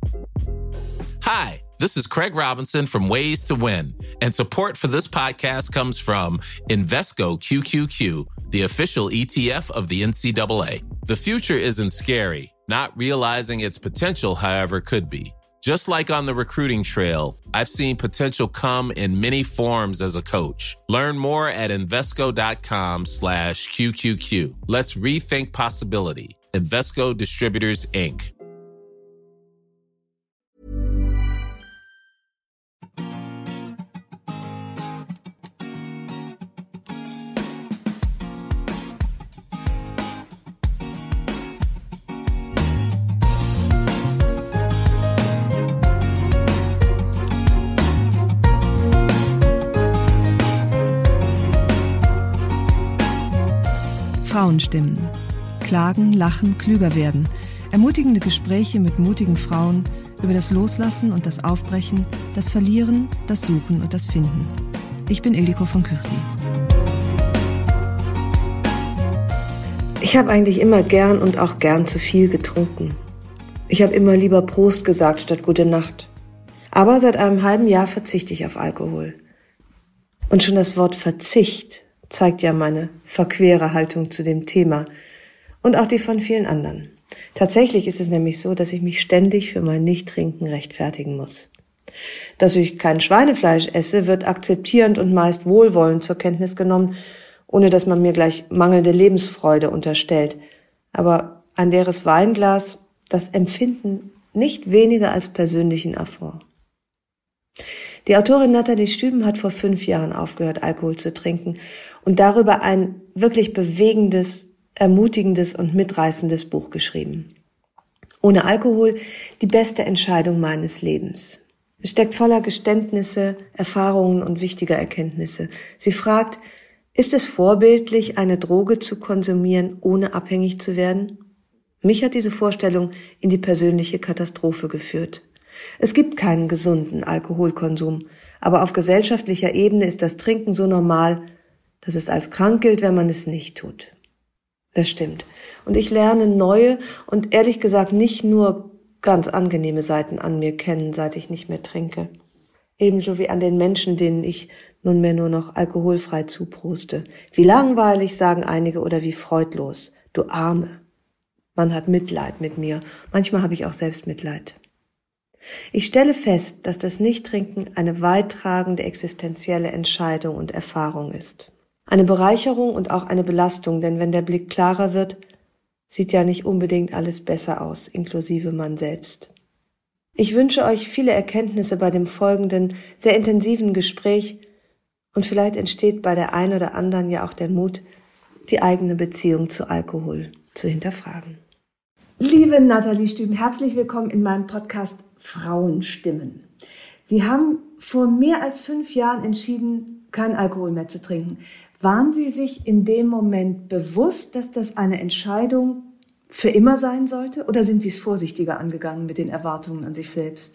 Hi, this is Craig Robinson from Ways to Win, and support for this podcast comes from Invesco QQQ, the official ETF of the NCAA. The future isn't scary. Not realizing its potential, however, could be. Just like on the recruiting trail, I've seen potential come in many forms as a coach. Learn more at Invesco.com/QQQ. Let's rethink possibility. Invesco Distributors, Inc. Frauenstimmen. Klagen, lachen, klüger werden. Ermutigende Gespräche mit mutigen Frauen über das Loslassen und das Aufbrechen, das Verlieren, das Suchen und das Finden. Ich bin Ildiko von Kürti. Ich habe eigentlich immer gern und auch gern zu viel getrunken. Ich habe immer lieber Prost gesagt statt Gute Nacht. Aber seit einem halben Jahr verzichte ich auf Alkohol. Und schon das Wort Verzicht zeigt ja meine verquere Haltung zu dem Thema und auch die von vielen anderen. Tatsächlich ist es nämlich so, dass ich mich ständig für mein Nichttrinken rechtfertigen muss. Dass ich kein Schweinefleisch esse, wird akzeptierend und meist wohlwollend zur Kenntnis genommen, ohne dass man mir gleich mangelnde Lebensfreude unterstellt. Aber ein leeres Weinglas, das empfinden nicht weniger als persönlichen Affront. Die Autorin Nathalie Stüben hat vor 5 Jahren aufgehört, Alkohol zu trinken und darüber ein wirklich bewegendes, ermutigendes und mitreißendes Buch geschrieben. Ohne Alkohol die beste Entscheidung meines Lebens. Es steckt voller Geständnisse, Erfahrungen und wichtiger Erkenntnisse. Sie fragt, ist es vorbildlich, eine Droge zu konsumieren, ohne abhängig zu werden? Mich hat diese Vorstellung in die persönliche Katastrophe geführt. Es gibt keinen gesunden Alkoholkonsum, aber auf gesellschaftlicher Ebene ist das Trinken so normal, dass es als krank gilt, wenn man es nicht tut. Das stimmt. Und ich lerne neue und ehrlich gesagt nicht nur ganz angenehme Seiten an mir kennen, seit ich nicht mehr trinke. Ebenso wie an den Menschen, denen ich nunmehr nur noch alkoholfrei zuproste. Wie langweilig, sagen einige, oder wie freudlos. Du Arme. Man hat Mitleid mit mir. Manchmal habe ich auch Selbstmitleid. Ich stelle fest, dass das Nichttrinken eine weittragende existenzielle Entscheidung und Erfahrung ist. Eine Bereicherung und auch eine Belastung, denn wenn der Blick klarer wird, sieht ja nicht unbedingt alles besser aus, inklusive man selbst. Ich wünsche euch viele Erkenntnisse bei dem folgenden, sehr intensiven Gespräch und vielleicht entsteht bei der einen oder anderen ja auch der Mut, die eigene Beziehung zu Alkohol zu hinterfragen. Liebe Nathalie Stüben, herzlich willkommen in meinem Podcast Frauenstimmen. Sie haben vor mehr als 5 Jahren entschieden, keinen Alkohol mehr zu trinken. Waren Sie sich in dem Moment bewusst, dass das eine Entscheidung für immer sein sollte? Oder sind Sie es vorsichtiger angegangen mit den Erwartungen an sich selbst?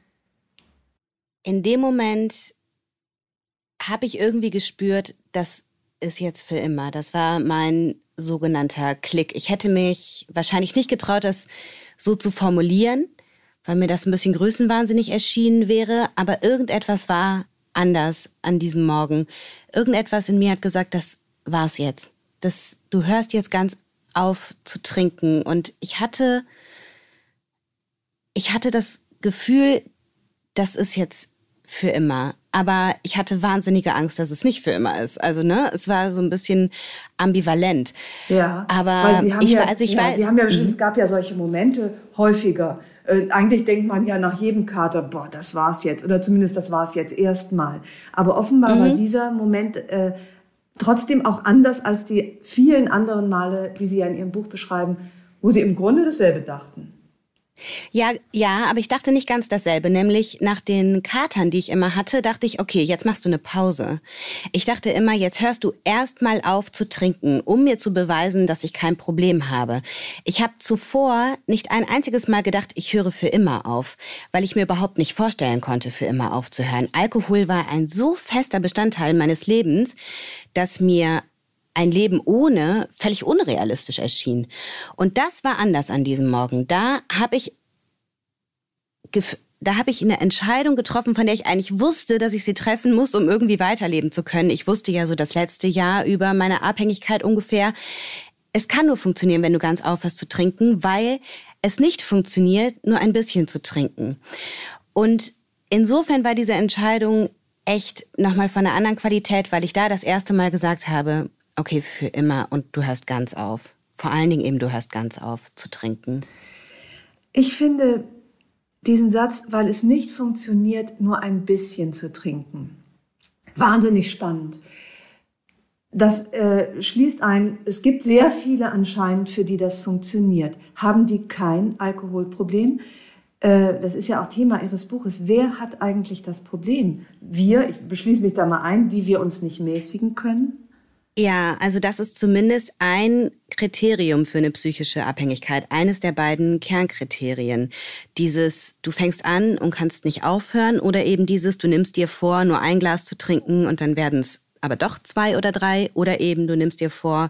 In dem Moment habe ich irgendwie gespürt, das ist jetzt für immer. Das war mein sogenannter Klick. Ich hätte mich wahrscheinlich nicht getraut, das so zu formulieren, weil mir das ein bisschen größenwahnsinnig erschienen wäre. Aber irgendetwas war anders an diesem Morgen. Irgendetwas in mir hat gesagt, das war's jetzt. Du hörst jetzt ganz auf zu trinken. Und ich hatte das Gefühl, das ist jetzt für immer. Aber ich hatte wahnsinnige Angst, dass es nicht für immer ist. Also, es war so ein bisschen ambivalent. Ja, aber weil Sie haben ja bestimmt, es gab ja solche Momente häufiger. Eigentlich denkt man ja nach jedem Kater, das war's jetzt. Oder zumindest das war's jetzt erstmal. Aber offenbar war dieser Moment trotzdem auch anders als die vielen anderen Male, die Sie ja in Ihrem Buch beschreiben, wo Sie im Grunde dasselbe dachten. Ja, aber ich dachte nicht ganz dasselbe. Nämlich nach den Katern, die ich immer hatte, dachte ich, okay, jetzt machst du eine Pause. Ich dachte immer, jetzt hörst du erst mal auf zu trinken, um mir zu beweisen, dass ich kein Problem habe. Ich habe zuvor nicht ein einziges Mal gedacht, ich höre für immer auf, weil ich mir überhaupt nicht vorstellen konnte, für immer aufzuhören. Alkohol war ein so fester Bestandteil meines Lebens, dass mir ein Leben ohne völlig unrealistisch erschien. Und das war anders an diesem Morgen. Da habe ich da habe ich eine Entscheidung getroffen, von der ich eigentlich wusste, dass ich sie treffen muss, um irgendwie weiterleben zu können. Ich wusste ja so das letzte Jahr über meine Abhängigkeit ungefähr. Es kann nur funktionieren, wenn du ganz aufhörst zu trinken, weil es nicht funktioniert, nur ein bisschen zu trinken. Und insofern war diese Entscheidung echt nochmal von einer anderen Qualität, weil ich da das erste Mal gesagt habe, okay, für immer und du hörst ganz auf. Vor allen Dingen eben, du hörst ganz auf zu trinken. Ich finde diesen Satz, weil es nicht funktioniert, nur ein bisschen zu trinken, wahnsinnig spannend. Das schließt ein, es gibt sehr viele anscheinend, für die das funktioniert. Haben die kein Alkoholproblem? Das ist ja auch Thema Ihres Buches. Wer hat eigentlich das Problem? Wir, ich beschließe mich da mal ein, die wir uns nicht mäßigen können? Ja, also das ist zumindest ein Kriterium für eine psychische Abhängigkeit. Eines der beiden Kernkriterien. Dieses, du fängst an und kannst nicht aufhören, oder eben dieses, du nimmst dir vor, nur ein Glas zu trinken und dann werden es aber doch 2 oder 3. Oder eben, du nimmst dir vor,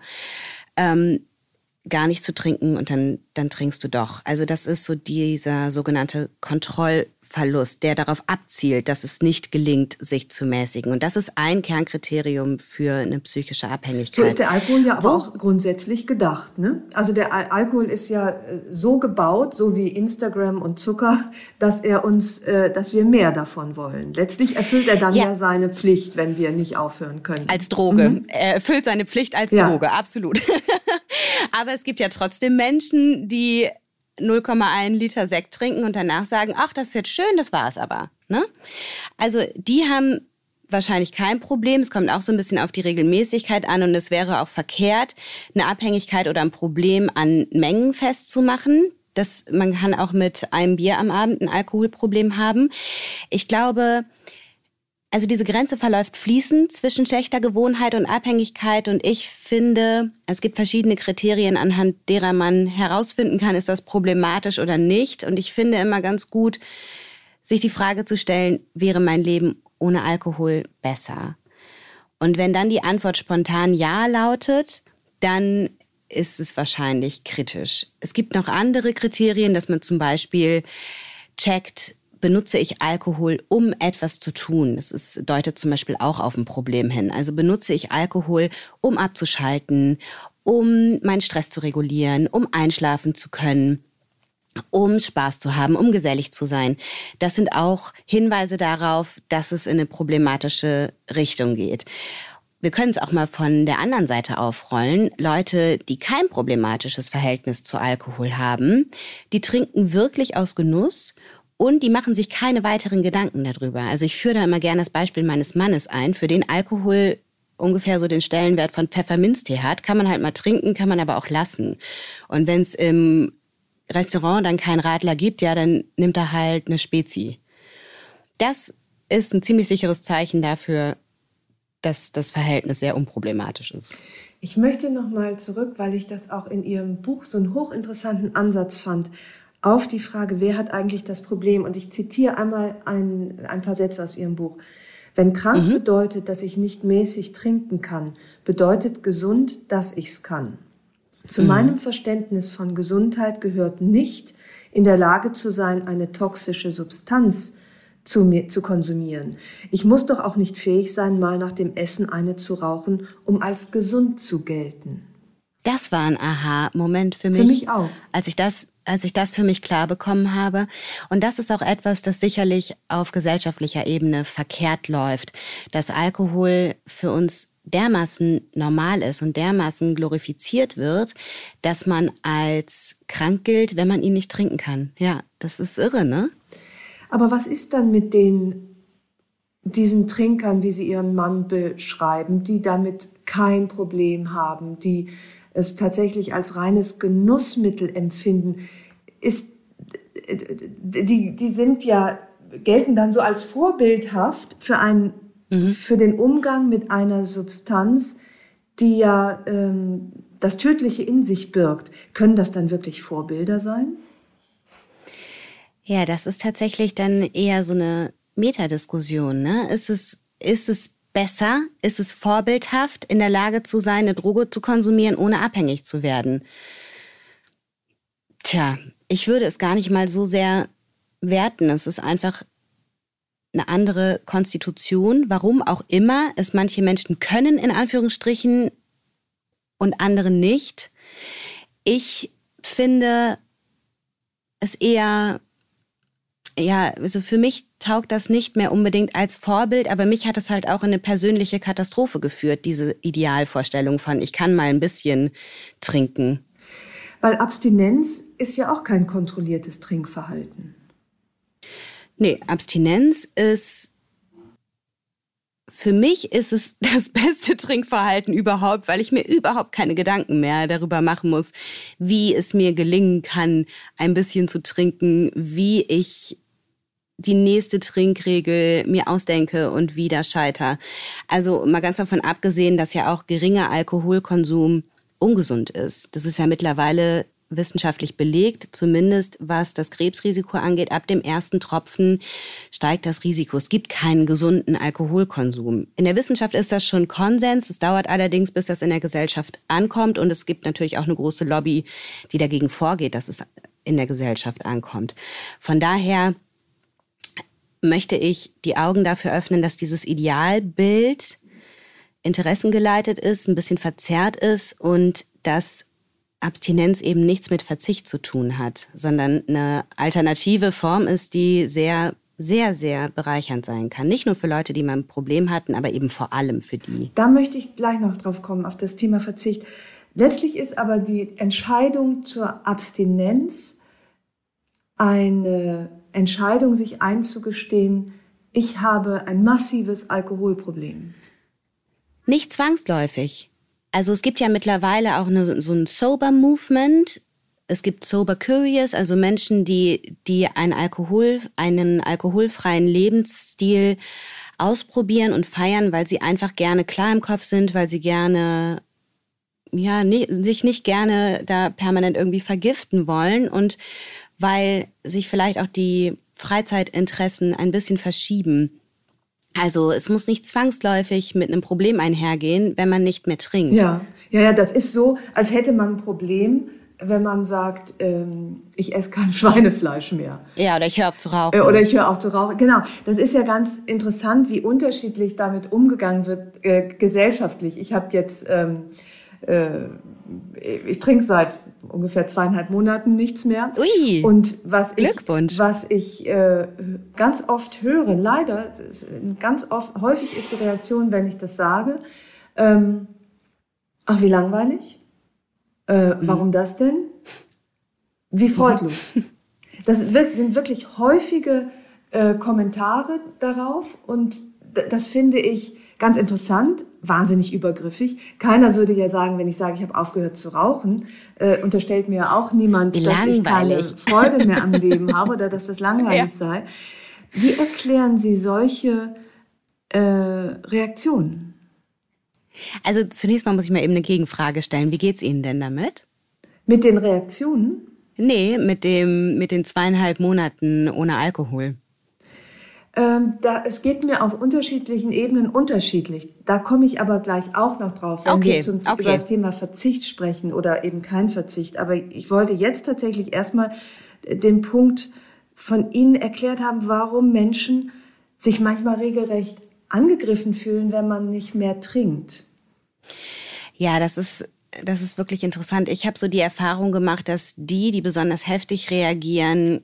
gar nicht zu trinken und dann trinkst du doch. Also das ist so dieser sogenannte Kontrollverlust, der darauf abzielt, dass es nicht gelingt, sich zu mäßigen. Und das ist ein Kernkriterium für eine psychische Abhängigkeit. So ist der Alkohol ja aber auch grundsätzlich gedacht, ne? Also der Alkohol ist ja so gebaut, so wie Instagram und Zucker, dass dass wir mehr davon wollen. Letztlich erfüllt er dann ja seine Pflicht, wenn wir nicht aufhören können. Als Droge. Er erfüllt seine Pflicht als Droge, absolut. Aber es gibt ja trotzdem Menschen, die 0,1 Liter Sekt trinken und danach sagen, ach, das ist jetzt schön, das war's aber. Ne? Also die haben wahrscheinlich kein Problem. Es kommt auch so ein bisschen auf die Regelmäßigkeit an und es wäre auch verkehrt, eine Abhängigkeit oder ein Problem an Mengen festzumachen. Man kann auch mit einem Bier am Abend ein Alkoholproblem haben. Ich glaube, also diese Grenze verläuft fließend zwischen schlechter Gewohnheit und Abhängigkeit. Und ich finde, es gibt verschiedene Kriterien, anhand derer man herausfinden kann, ist das problematisch oder nicht. Und ich finde immer ganz gut, sich die Frage zu stellen, wäre mein Leben ohne Alkohol besser? Und wenn dann die Antwort spontan ja lautet, dann ist es wahrscheinlich kritisch. Es gibt noch andere Kriterien, dass man zum Beispiel checkt, benutze ich Alkohol, um etwas zu tun? Das deutet zum Beispiel auch auf ein Problem hin. Also benutze ich Alkohol, um abzuschalten, um meinen Stress zu regulieren, um einschlafen zu können, um Spaß zu haben, um gesellig zu sein. Das sind auch Hinweise darauf, dass es in eine problematische Richtung geht. Wir können es auch mal von der anderen Seite aufrollen. Leute, die kein problematisches Verhältnis zu Alkohol haben, die trinken wirklich aus Genuss und die machen sich keine weiteren Gedanken darüber. Also ich führe da immer gerne das Beispiel meines Mannes ein, für den Alkohol ungefähr so den Stellenwert von Pfefferminztee hat. Kann man halt mal trinken, kann man aber auch lassen. Und wenn es im Restaurant dann keinen Radler gibt, ja, dann nimmt er halt eine Spezi. Das ist ein ziemlich sicheres Zeichen dafür, dass das Verhältnis sehr unproblematisch ist. Ich möchte noch mal zurück, weil ich das auch in Ihrem Buch so einen hochinteressanten Ansatz fand, auf die Frage, wer hat eigentlich das Problem? Und ich zitiere einmal ein paar Sätze aus Ihrem Buch. Wenn krank bedeutet, dass ich nicht mäßig trinken kann, bedeutet gesund, dass ich's kann. Zu meinem Verständnis von Gesundheit gehört nicht, in der Lage zu sein, eine toxische Substanz zu konsumieren. Ich muss doch auch nicht fähig sein, mal nach dem Essen eine zu rauchen, um als gesund zu gelten. Das war ein Aha-Moment für mich. Für mich auch. Als ich das für mich klar bekommen habe. Und das ist auch etwas, das sicherlich auf gesellschaftlicher Ebene verkehrt läuft. Dass Alkohol für uns dermaßen normal ist und dermaßen glorifiziert wird, dass man als krank gilt, wenn man ihn nicht trinken kann. Ja, das ist irre, ne? Aber was ist dann mit diesen Trinkern, wie Sie Ihren Mann beschreiben, die damit kein Problem haben, die es tatsächlich als reines Genussmittel empfinden? Die sind ja, gelten dann so als vorbildhaft für den Umgang mit einer Substanz, die ja das Tödliche in sich birgt. Können das dann wirklich Vorbilder sein? Ja, das ist tatsächlich dann eher so eine Metadiskussion, ne? Ist es besser, ist es vorbildhaft, in der Lage zu sein, eine Droge zu konsumieren, ohne abhängig zu werden? Tja, ich würde es gar nicht mal so sehr werten. Es ist einfach eine andere Konstitution, warum auch immer es manche Menschen können, in Anführungsstrichen, und andere nicht. Ich finde es eher, also für mich taugt das nicht mehr unbedingt als Vorbild, aber mich hat es halt auch in eine persönliche Katastrophe geführt, diese Idealvorstellung von, ich kann mal ein bisschen trinken. Weil Abstinenz ist ja auch kein kontrolliertes Trinkverhalten. Nee, Abstinenz ist, für mich ist es das beste Trinkverhalten überhaupt, weil ich mir überhaupt keine Gedanken mehr darüber machen muss, wie es mir gelingen kann, ein bisschen zu trinken, wie ich die nächste Trinkregel mir ausdenke und wieder scheiter. Also mal ganz davon abgesehen, dass ja auch geringer Alkoholkonsum ungesund ist. Das ist ja mittlerweile wissenschaftlich belegt, zumindest was das Krebsrisiko angeht. Ab dem ersten Tropfen steigt das Risiko. Es gibt keinen gesunden Alkoholkonsum. In der Wissenschaft ist das schon Konsens. Es dauert allerdings, bis das in der Gesellschaft ankommt. Und es gibt natürlich auch eine große Lobby, die dagegen vorgeht, dass es in der Gesellschaft ankommt. Von daher möchte ich die Augen dafür öffnen, dass dieses Idealbild interessengeleitet ist, ein bisschen verzerrt ist und dass Abstinenz eben nichts mit Verzicht zu tun hat, sondern eine alternative Form ist, die sehr, sehr, sehr bereichernd sein kann. Nicht nur für Leute, die mal ein Problem hatten, aber eben vor allem für die. Da möchte ich gleich noch drauf kommen, auf das Thema Verzicht. Letztlich ist aber die Entscheidung zur Abstinenz eine Entscheidung, sich einzugestehen, ich habe ein massives Alkoholproblem. Nicht zwangsläufig. Also es gibt ja mittlerweile auch so ein Sober-Movement. Es gibt Sober-Curious, also Menschen, die einen alkoholfreien Lebensstil ausprobieren und feiern, weil sie einfach gerne klar im Kopf sind, weil sie gerne, sich nicht gerne da permanent irgendwie vergiften wollen und weil sich vielleicht auch die Freizeitinteressen ein bisschen verschieben. Also es muss nicht zwangsläufig mit einem Problem einhergehen, wenn man nicht mehr trinkt. Ja, das ist so, als hätte man ein Problem, wenn man sagt, ich esse kein Schweinefleisch mehr. Ja, oder ich höre auf zu rauchen. Oder ich höre auf zu rauchen. Genau, das ist ja ganz interessant, wie unterschiedlich damit umgegangen wird gesellschaftlich. Ich habe jetzt, ich trinke seit ungefähr 2,5 Monaten nichts mehr. Ui, und Glückwunsch. Was ich ganz oft höre, leider, häufig ist die Reaktion, wenn ich das sage, ach, wie langweilig. Warum das denn? Wie freudlos. Das sind wirklich häufige Kommentare darauf und das finde ich ganz interessant, wahnsinnig übergriffig. Keiner würde ja sagen, wenn ich sage, ich habe aufgehört zu rauchen, unterstellt mir auch niemand, dass ich keine Freude mehr am Leben habe oder dass das langweilig sei. Wie erklären Sie solche Reaktionen? Also zunächst mal muss ich mal eben eine Gegenfrage stellen. Wie geht's Ihnen denn damit? Mit den Reaktionen? Nee, mit den 2,5 Monaten ohne Alkohol. Es geht mir auf unterschiedlichen Ebenen unterschiedlich. Da komme ich aber gleich auch noch drauf, wenn wir über das Thema Verzicht sprechen oder eben kein Verzicht. Aber ich wollte jetzt tatsächlich erstmal den Punkt von Ihnen erklärt haben, warum Menschen sich manchmal regelrecht angegriffen fühlen, wenn man nicht mehr trinkt. Ja, das ist wirklich interessant. Ich habe so die Erfahrung gemacht, dass die besonders heftig reagieren,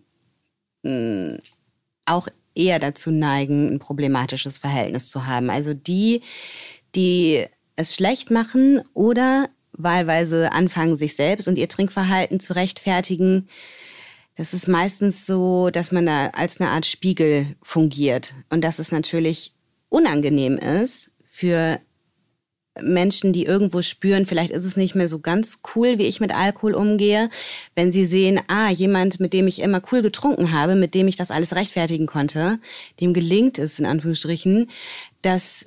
auch eher dazu neigen, ein problematisches Verhältnis zu haben. Also die es schlecht machen oder wahlweise anfangen, sich selbst und ihr Trinkverhalten zu rechtfertigen. Das ist meistens so, dass man da als eine Art Spiegel fungiert. Und dass es natürlich unangenehm ist für Menschen, die irgendwo spüren, vielleicht ist es nicht mehr so ganz cool, wie ich mit Alkohol umgehe, wenn sie sehen, jemand, mit dem ich immer cool getrunken habe, mit dem ich das alles rechtfertigen konnte, dem gelingt es, in Anführungsstrichen, das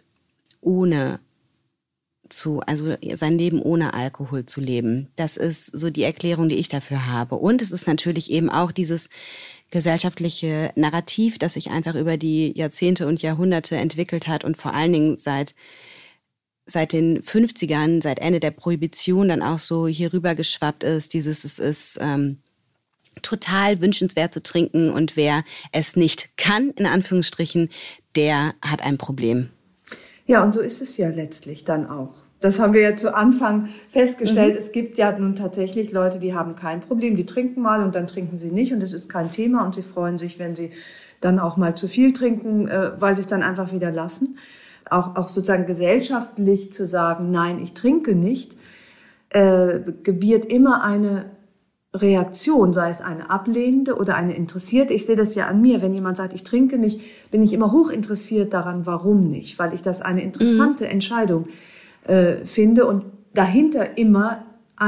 sein Leben ohne Alkohol zu leben. Das ist so die Erklärung, die ich dafür habe. Und es ist natürlich eben auch dieses gesellschaftliche Narrativ, das sich einfach über die Jahrzehnte und Jahrhunderte entwickelt hat und vor allen Dingen seit den 50ern, seit Ende der Prohibition dann auch so hier rüber geschwappt ist, es ist total wünschenswert zu trinken und wer es nicht kann, in Anführungsstrichen, der hat ein Problem. Ja, und so ist es ja letztlich dann auch. Das haben wir ja zu Anfang festgestellt. Es gibt ja nun tatsächlich Leute, die haben kein Problem, die trinken mal und dann trinken sie nicht und es ist kein Thema und sie freuen sich, wenn sie dann auch mal zu viel trinken, weil sie es dann einfach wieder lassen. Auch sozusagen gesellschaftlich zu sagen, nein, ich trinke nicht, gebiert immer eine Reaktion, sei es eine ablehnende oder eine interessierte. Ich sehe das ja an mir. Wenn jemand sagt, ich trinke nicht, bin ich immer hoch interessiert daran, warum nicht, weil ich das eine interessante Entscheidung finde und dahinter immer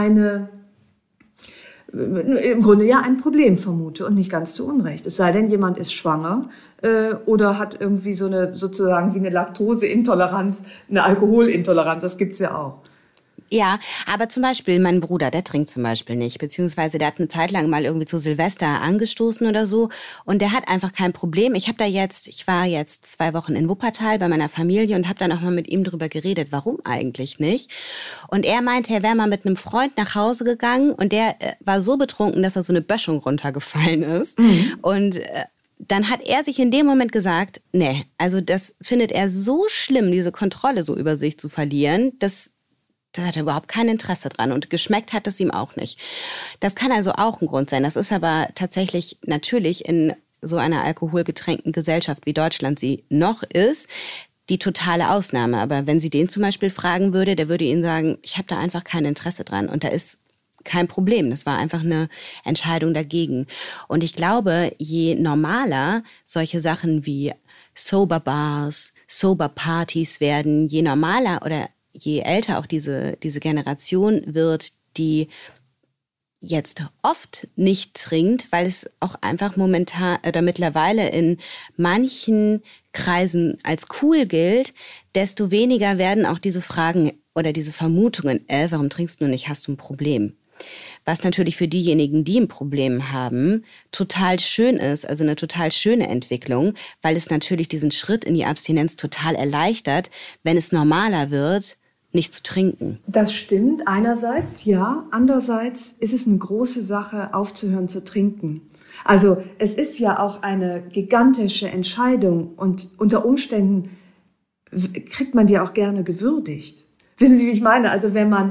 im Grunde ja ein Problem vermute und nicht ganz zu Unrecht. Es sei denn, jemand ist schwanger oder hat irgendwie so eine sozusagen wie eine Laktoseintoleranz, eine Alkoholintoleranz. Das gibt's ja auch. Ja, aber zum Beispiel mein Bruder, der trinkt zum Beispiel nicht, beziehungsweise der hat eine Zeit lang mal irgendwie zu Silvester angestoßen oder so und der hat einfach kein Problem. Ich war jetzt 2 Wochen in Wuppertal bei meiner Familie und habe dann auch mal mit ihm drüber geredet, warum eigentlich nicht. Und er meinte, er wäre mal mit einem Freund nach Hause gegangen und der war so betrunken, dass er so eine Böschung runtergefallen ist. Und dann hat er sich in dem Moment gesagt, nee, also das findet er so schlimm, diese Kontrolle so über sich zu verlieren, da hat er überhaupt kein Interesse dran und geschmeckt hat es ihm auch nicht. Das kann also auch ein Grund sein. Das ist aber tatsächlich natürlich in so einer alkoholgetränkten Gesellschaft, wie Deutschland sie noch ist, die totale Ausnahme. Aber wenn sie den zum Beispiel fragen würde, der würde ihnen sagen, ich habe da einfach kein Interesse dran und da ist kein Problem. Das war einfach eine Entscheidung dagegen. Und ich glaube, je normaler solche Sachen wie Sober Bars, Sober Partys werden, je normaler oder je älter auch diese Generation wird, die jetzt oft nicht trinkt, weil es auch einfach momentan oder mittlerweile in manchen Kreisen als cool gilt, desto weniger werden auch diese Fragen oder diese Vermutungen, warum trinkst du nicht, hast du ein Problem? Was natürlich für diejenigen, die ein Problem haben, total schön ist, also eine total schöne Entwicklung, weil es natürlich diesen Schritt in die Abstinenz total erleichtert, wenn es normaler wird, nicht zu trinken. Das stimmt, einerseits ja, andererseits ist es eine große Sache, aufzuhören zu trinken. Also es ist ja auch eine gigantische Entscheidung und unter Umständen kriegt man die auch gerne gewürdigt. Wissen Sie, wie ich meine? Also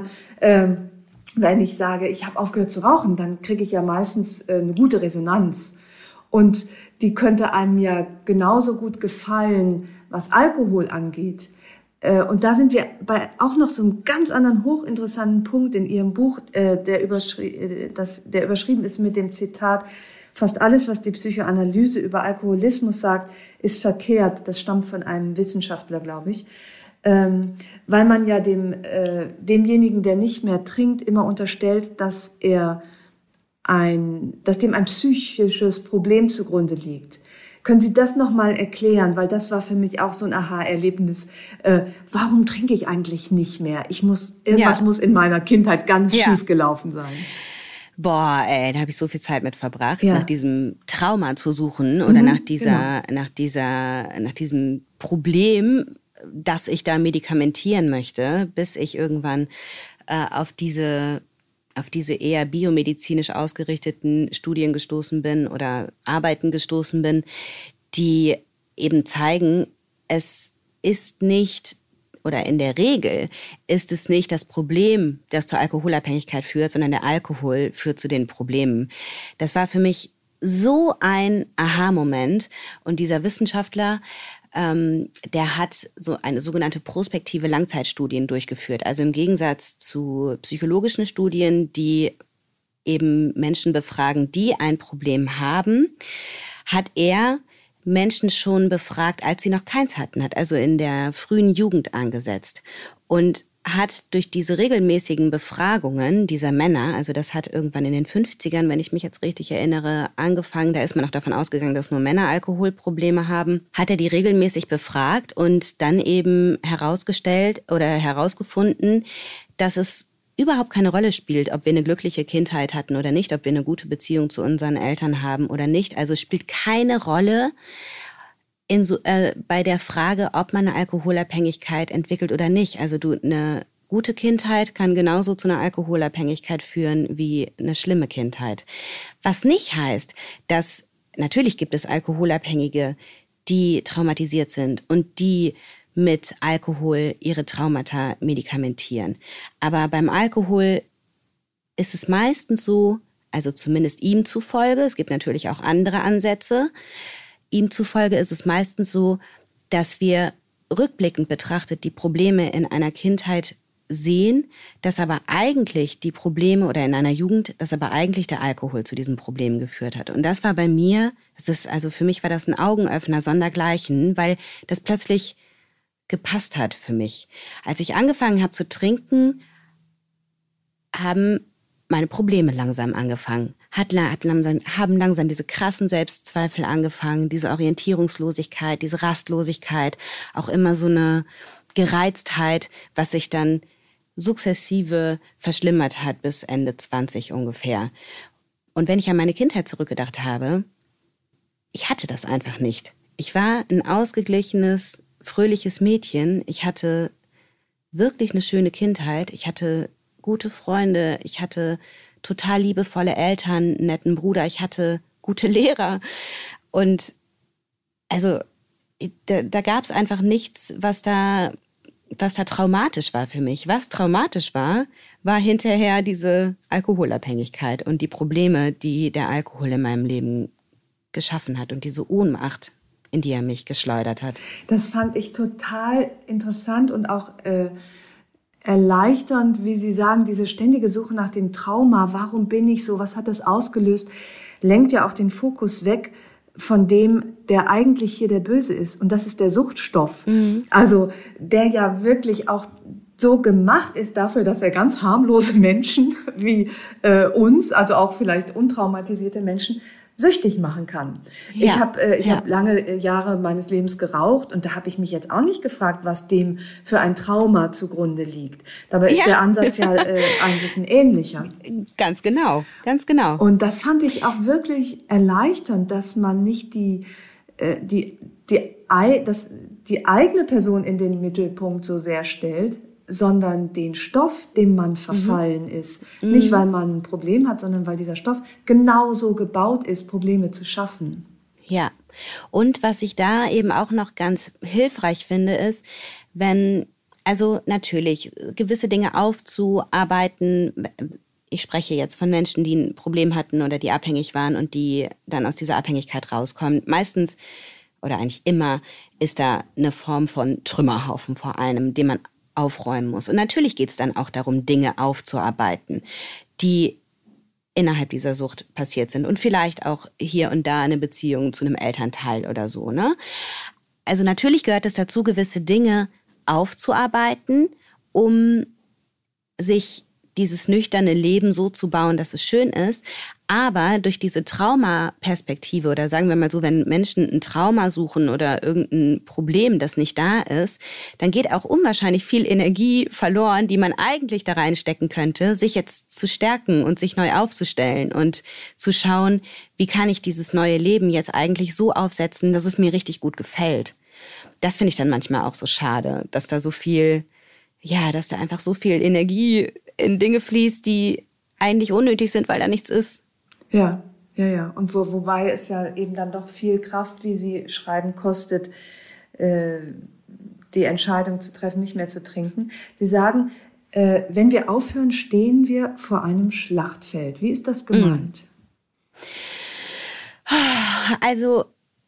wenn ich sage, ich habe aufgehört zu rauchen, dann kriege ich ja meistens eine gute Resonanz. Und die könnte einem ja genauso gut gefallen, was Alkohol angeht. Und da sind wir bei auch noch so einem ganz anderen hochinteressanten Punkt in Ihrem Buch, der überschrieben ist mit dem Zitat, fast alles, was die Psychoanalyse über Alkoholismus sagt, ist verkehrt. Das stammt von einem Wissenschaftler, glaube ich. Weil man ja demjenigen, der nicht mehr trinkt, immer unterstellt, dass dem ein psychisches Problem zugrunde liegt. Können Sie das nochmal erklären? Weil das war für mich auch so ein Aha-Erlebnis. Warum trinke ich eigentlich nicht mehr? Irgendwas muss in meiner Kindheit ganz schief gelaufen sein. Boah, da habe ich so viel Zeit mit verbracht, nach diesem Trauma zu suchen oder nach diesem Problem, das ich da medikamentieren möchte, bis ich irgendwann auf diese eher biomedizinisch ausgerichteten Studien gestoßen bin oder Arbeiten gestoßen bin, die eben zeigen, es ist nicht oder in der Regel ist es nicht das Problem, das zur Alkoholabhängigkeit führt, sondern der Alkohol führt zu den Problemen. Das war für mich so ein Aha-Moment. Und dieser Wissenschaftler, der hat so eine sogenannte prospektive Langzeitstudien durchgeführt. Also im Gegensatz zu psychologischen Studien, die eben Menschen befragen, die ein Problem haben, hat er Menschen schon befragt, als sie noch keins hatten, hat also in der frühen Jugend angesetzt und hat durch diese regelmäßigen Befragungen dieser Männer, also das hat irgendwann in den 50ern, wenn ich mich jetzt richtig erinnere, angefangen, da ist man auch davon ausgegangen, dass nur Männer Alkoholprobleme haben, hat er die regelmäßig befragt und dann eben herausgefunden, dass es überhaupt keine Rolle spielt, ob wir eine glückliche Kindheit hatten oder nicht, ob wir eine gute Beziehung zu unseren Eltern haben oder nicht. Also es spielt keine Rolle bei der Frage, ob man eine Alkoholabhängigkeit entwickelt oder nicht. Also eine gute Kindheit kann genauso zu einer Alkoholabhängigkeit führen wie eine schlimme Kindheit. Was nicht heißt, dass natürlich gibt es Alkoholabhängige, die traumatisiert sind und die mit Alkohol ihre Traumata medikamentieren. Aber beim Alkohol ist es meistens so, also zumindest ihm zufolge, es gibt natürlich auch andere Ansätze, ihm zufolge ist es meistens so, dass wir rückblickend betrachtet die Probleme in einer Kindheit sehen, dass aber eigentlich die Probleme oder in einer Jugend, dass aber eigentlich der Alkohol zu diesen Problemen geführt hat. Und das war bei mir, also für mich war das ein Augenöffner sondergleichen, weil das plötzlich gepasst hat für mich. Als ich angefangen habe zu trinken, haben meine Probleme langsam angefangen. Haben langsam diese krassen Selbstzweifel angefangen, diese Orientierungslosigkeit, diese Rastlosigkeit, auch immer so eine Gereiztheit, was sich dann sukzessive verschlimmert hat bis Ende 20 ungefähr. Und wenn ich an meine Kindheit zurückgedacht habe, ich hatte das einfach nicht. Ich war ein ausgeglichenes, fröhliches Mädchen. Ich hatte wirklich eine schöne Kindheit. Ich hatte gute Freunde. Ich hatte total liebevolle Eltern, einen netten Bruder. Ich hatte gute Lehrer. Und also da gab es einfach nichts, was da traumatisch war für mich. Was traumatisch war hinterher diese Alkoholabhängigkeit und die Probleme, die der Alkohol in meinem Leben geschaffen hat und diese Ohnmacht, in die er mich geschleudert hat. Das fand ich total interessant und auch erleichternd, wie Sie sagen, diese ständige Suche nach dem Trauma. Warum bin ich so? Was hat das ausgelöst? Lenkt ja auch den Fokus weg von dem, der eigentlich hier der Böse ist. Und das ist der Suchtstoff. Mhm. Also der ja wirklich auch so gemacht ist dafür, dass er ganz harmlose Menschen wie uns, also auch vielleicht untraumatisierte Menschen, süchtig machen kann. Ja. Ich hab lange Jahre meines Lebens geraucht und da habe ich mich jetzt auch nicht gefragt, was dem für ein Trauma zugrunde liegt. Dabei ist der Ansatz ja eigentlich ein ähnlicher. Ganz genau, ganz genau. Und das fand ich auch wirklich erleichternd, dass man nicht die eigene Person in den Mittelpunkt so sehr stellt, sondern den Stoff, dem man verfallen ist. Nicht, weil man ein Problem hat, sondern weil dieser Stoff genauso gebaut ist, Probleme zu schaffen. Ja, und was ich da eben auch noch ganz hilfreich finde, ist, also natürlich gewisse Dinge aufzuarbeiten. Ich spreche jetzt von Menschen, die ein Problem hatten oder die abhängig waren und die dann aus dieser Abhängigkeit rauskommen. Meistens oder eigentlich immer ist da eine Form von Trümmerhaufen vor einem, den man aufräumen muss. Und natürlich geht es dann auch darum, Dinge aufzuarbeiten, die innerhalb dieser Sucht passiert sind und vielleicht auch hier und da eine Beziehung zu einem Elternteil oder so, ne? Also natürlich gehört es dazu, gewisse Dinge aufzuarbeiten, um sich dieses nüchterne Leben so zu bauen, dass es schön ist. Aber durch diese Traumaperspektive oder sagen wir mal so, wenn Menschen ein Trauma suchen oder irgendein Problem, das nicht da ist, dann geht auch unwahrscheinlich viel Energie verloren, die man eigentlich da reinstecken könnte, sich jetzt zu stärken und sich neu aufzustellen und zu schauen, wie kann ich dieses neue Leben jetzt eigentlich so aufsetzen, dass es mir richtig gut gefällt. Das finde ich dann manchmal auch so schade, dass da dass da einfach so viel Energie in Dinge fließt, die eigentlich unnötig sind, weil da nichts ist. Ja. Und wobei es ja eben dann doch viel Kraft, wie Sie schreiben, kostet, die Entscheidung zu treffen, nicht mehr zu trinken. Sie sagen, wenn wir aufhören, stehen wir vor einem Schlachtfeld. Wie ist das gemeint? Also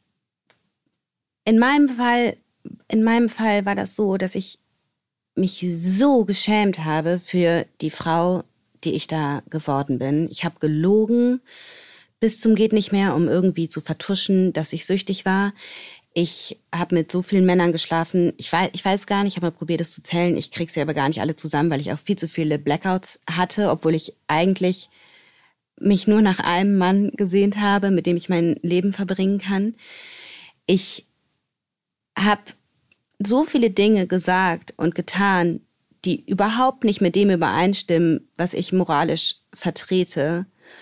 in meinem Fall war das so, dass ich mich so geschämt habe für die Frau, die ich da geworden bin. Ich habe gelogen bis zum geht nicht mehr, um irgendwie zu vertuschen, dass ich süchtig war. Ich habe mit so vielen Männern geschlafen. Ich weiß gar nicht, ich habe mal probiert, es zu zählen. Ich kriege sie aber gar nicht alle zusammen, weil ich auch viel zu viele Blackouts hatte, obwohl ich eigentlich mich nur nach einem Mann gesehnt habe, mit dem ich mein Leben verbringen kann. Ich habe so viele Dinge gesagt und getan, die überhaupt nicht mit dem übereinstimmen, was ich moralisch vertrete.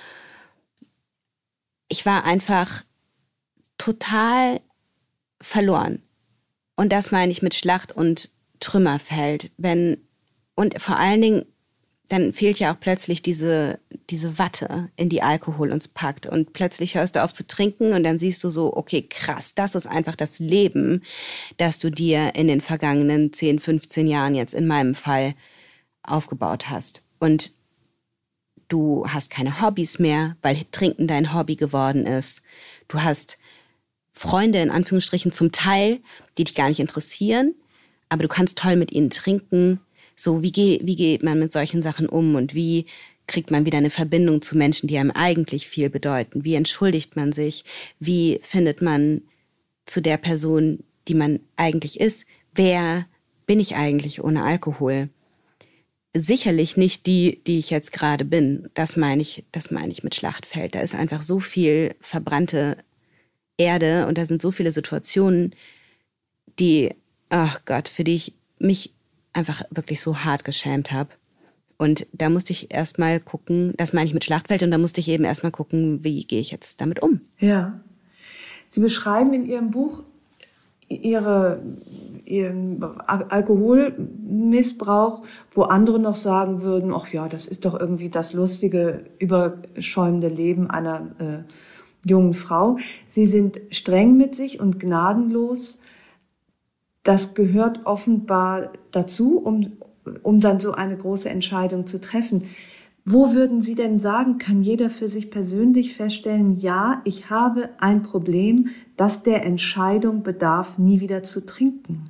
Ich war einfach total verloren. Und das meine ich mit Schlacht und Trümmerfeld. Wenn Und vor allen Dingen, dann fehlt ja auch plötzlich diese Watte, in die Alkohol uns packt. Und plötzlich hörst du auf zu trinken und dann siehst du so, okay, krass, das ist einfach das Leben, das du dir in den vergangenen 10, 15 Jahren jetzt in meinem Fall aufgebaut hast. Und du hast keine Hobbys mehr, weil Trinken dein Hobby geworden ist. Du hast Freunde, in Anführungsstrichen, zum Teil, die dich gar nicht interessieren, aber du kannst toll mit ihnen trinken. So, wie geht man mit solchen Sachen um und wie kriegt man wieder eine Verbindung zu Menschen, die einem eigentlich viel bedeuten? Wie entschuldigt man sich? Wie findet man zu der Person, die man eigentlich ist? Wer bin ich eigentlich ohne Alkohol? Sicherlich nicht die ich jetzt gerade bin. Das meine ich mit Schlachtfeld. Da ist einfach so viel verbrannte Erde und da sind so viele Situationen, die, ach Gott, für die ich mich einfach wirklich so hart geschämt habe. Und da musste ich erstmal gucken, das meine ich mit Schlachtfeld, und da musste ich eben erstmal gucken, wie gehe ich jetzt damit um. Ja. Sie beschreiben in Ihrem Buch Ihren Alkoholmissbrauch, wo andere noch sagen würden, ach ja, das ist doch irgendwie das lustige, überschäumende Leben einer jungen Frau. Sie sind streng mit sich und gnadenlos. Das gehört offenbar dazu, um dann so eine große Entscheidung zu treffen. Wo würden Sie denn sagen, kann jeder für sich persönlich feststellen, ja, ich habe ein Problem, das der Entscheidung bedarf, nie wieder zu trinken?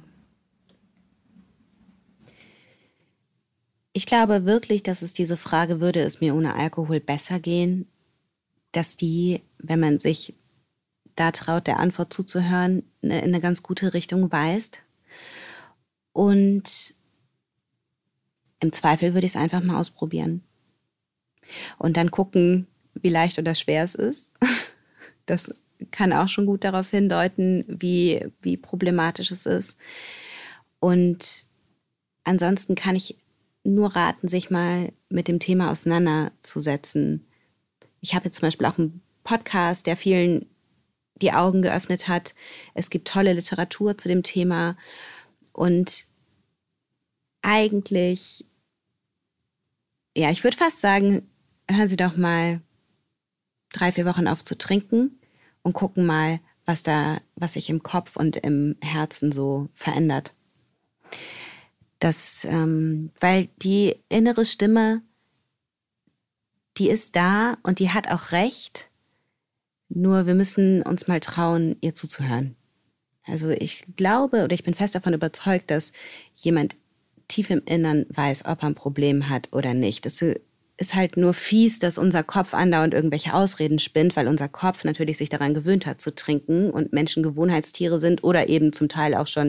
Ich glaube wirklich, dass es diese Frage, würde es mir ohne Alkohol besser gehen, dass die, wenn man sich da traut, der Antwort zuzuhören, in eine ganz gute Richtung weist. Und im Zweifel würde ich es einfach mal ausprobieren. Und dann gucken, wie leicht oder schwer es ist. Das kann auch schon gut darauf hindeuten, wie problematisch es ist. Und ansonsten kann ich nur raten, sich mal mit dem Thema auseinanderzusetzen. Ich habe jetzt zum Beispiel auch einen Podcast, der vielen die Augen geöffnet hat. Es gibt tolle Literatur zu dem Thema. Und eigentlich, ja, ich würde fast sagen, hören Sie doch mal 3-4 Wochen auf zu trinken und gucken mal, was sich im Kopf und im Herzen so verändert. Weil die innere Stimme, die ist da und die hat auch recht, nur wir müssen uns mal trauen, ihr zuzuhören. Also ich glaube oder ich bin fest davon überzeugt, dass jemand tief im Innern weiß, ob er ein Problem hat oder nicht. Das ist halt nur fies, dass unser Kopf andauernd irgendwelche Ausreden spinnt, weil unser Kopf natürlich sich daran gewöhnt hat zu trinken und Menschen Gewohnheitstiere sind oder eben zum Teil auch schon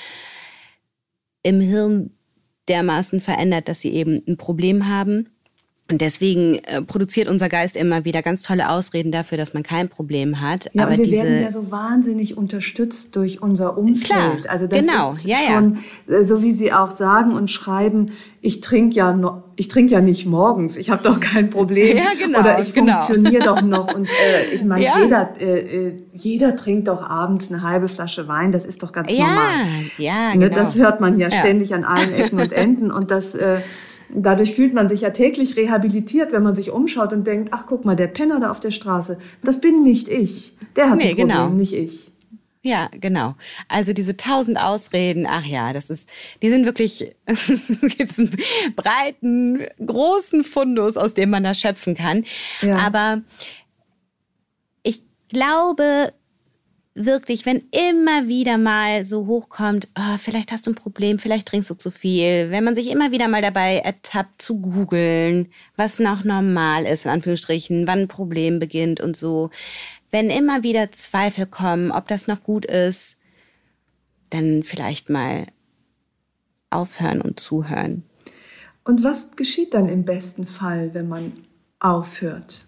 im Hirn dermaßen verändert, dass sie eben ein Problem haben. Und deswegen produziert unser Geist immer wieder ganz tolle Ausreden dafür, dass man kein Problem hat. Ja, aber und wir werden ja so wahnsinnig unterstützt durch unser Umfeld. Klar, also das genau, ist ja, schon, so wie Sie auch sagen und schreiben, ich trinke ja nicht morgens, ich habe doch kein Problem. Ja, genau, oder ich funktioniere doch noch. Und ich meine, ja. jeder trinkt doch abends eine halbe Flasche Wein, das ist doch ganz normal. Ja, Ne, genau. das hört man ja ständig an allen Ecken und Enden. Und dadurch fühlt man sich ja täglich rehabilitiert, wenn man sich umschaut und denkt, ach guck mal, der Penner da auf der Straße, das bin nicht ich. Der hat ein Problem, nicht ich. Ja, genau. Also diese 1000 Ausreden, ach ja, die sind wirklich, es gibt einen breiten, großen Fundus, aus dem man da schöpfen kann. Ja. Aber ich glaube wirklich, wenn immer wieder mal so hochkommt, oh, vielleicht hast du ein Problem, vielleicht trinkst du zu viel, wenn man sich immer wieder mal dabei ertappt zu googeln, was noch normal ist, in Anführungsstrichen, wann ein Problem beginnt und so, wenn immer wieder Zweifel kommen, ob das noch gut ist, dann vielleicht mal aufhören und zuhören. Und was geschieht dann im besten Fall, wenn man aufhört?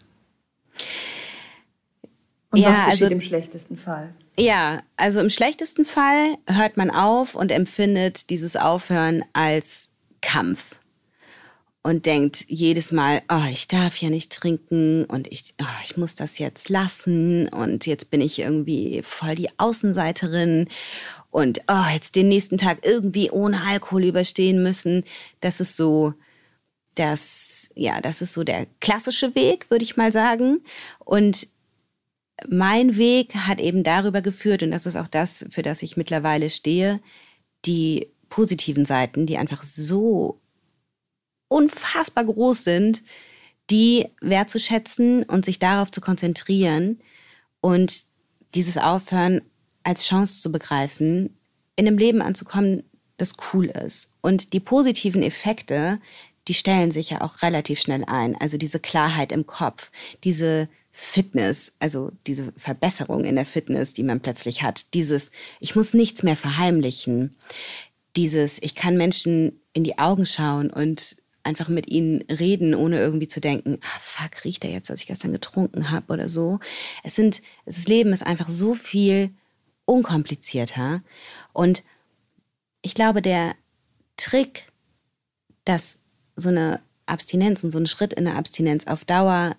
Und was geschieht im schlechtesten Fall? Ja, also im schlechtesten Fall hört man auf und empfindet dieses Aufhören als Kampf. und denkt jedes Mal, oh, ich darf ja nicht trinken und ich muss das jetzt lassen und jetzt bin ich irgendwie voll die Außenseiterin und jetzt den nächsten Tag irgendwie ohne Alkohol überstehen müssen. Das ist so der klassische Weg, würde ich mal sagen. Und mein Weg hat eben darüber geführt, und das ist auch das, für das ich mittlerweile stehe, die positiven Seiten, die einfach so unfassbar groß sind, die wertzuschätzen und sich darauf zu konzentrieren und dieses Aufhören als Chance zu begreifen, in einem Leben anzukommen, das cool ist. Und die positiven Effekte, die stellen sich ja auch relativ schnell ein. Also diese Klarheit im Kopf, diese Fitness, also diese Verbesserung in der Fitness, die man plötzlich hat. Dieses, ich muss nichts mehr verheimlichen. Dieses, ich kann Menschen in die Augen schauen und einfach mit ihnen reden, ohne irgendwie zu denken, fuck, riecht der jetzt, dass ich gestern getrunken habe oder so. Das Leben ist einfach so viel unkomplizierter. Und ich glaube, der Trick, dass so eine Abstinenz und so ein Schritt in der Abstinenz auf Dauer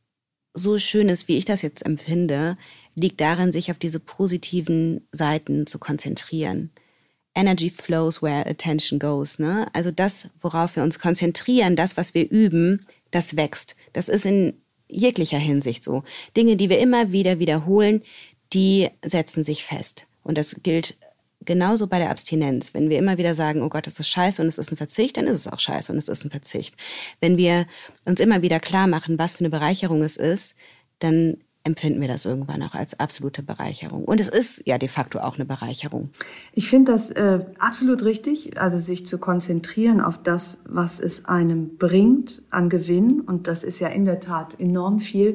so schön ist, wie ich das jetzt empfinde, liegt darin, sich auf diese positiven Seiten zu konzentrieren. Energy flows where attention goes, ne? Also das, worauf wir uns konzentrieren, das, was wir üben, das wächst. Das ist in jeglicher Hinsicht so. Dinge, die wir immer wieder wiederholen, die setzen sich fest. Und das gilt genauso bei der Abstinenz. Wenn wir immer wieder sagen, oh Gott, das ist scheiße und es ist ein Verzicht, dann ist es auch scheiße und es ist ein Verzicht. Wenn wir uns immer wieder klar machen, was für eine Bereicherung es ist, dann empfinden wir das irgendwann auch als absolute Bereicherung. Und es ist ja de facto auch eine Bereicherung. Ich finde das absolut richtig, also sich zu konzentrieren auf das, was es einem bringt an Gewinn. Und das ist ja in der Tat enorm viel.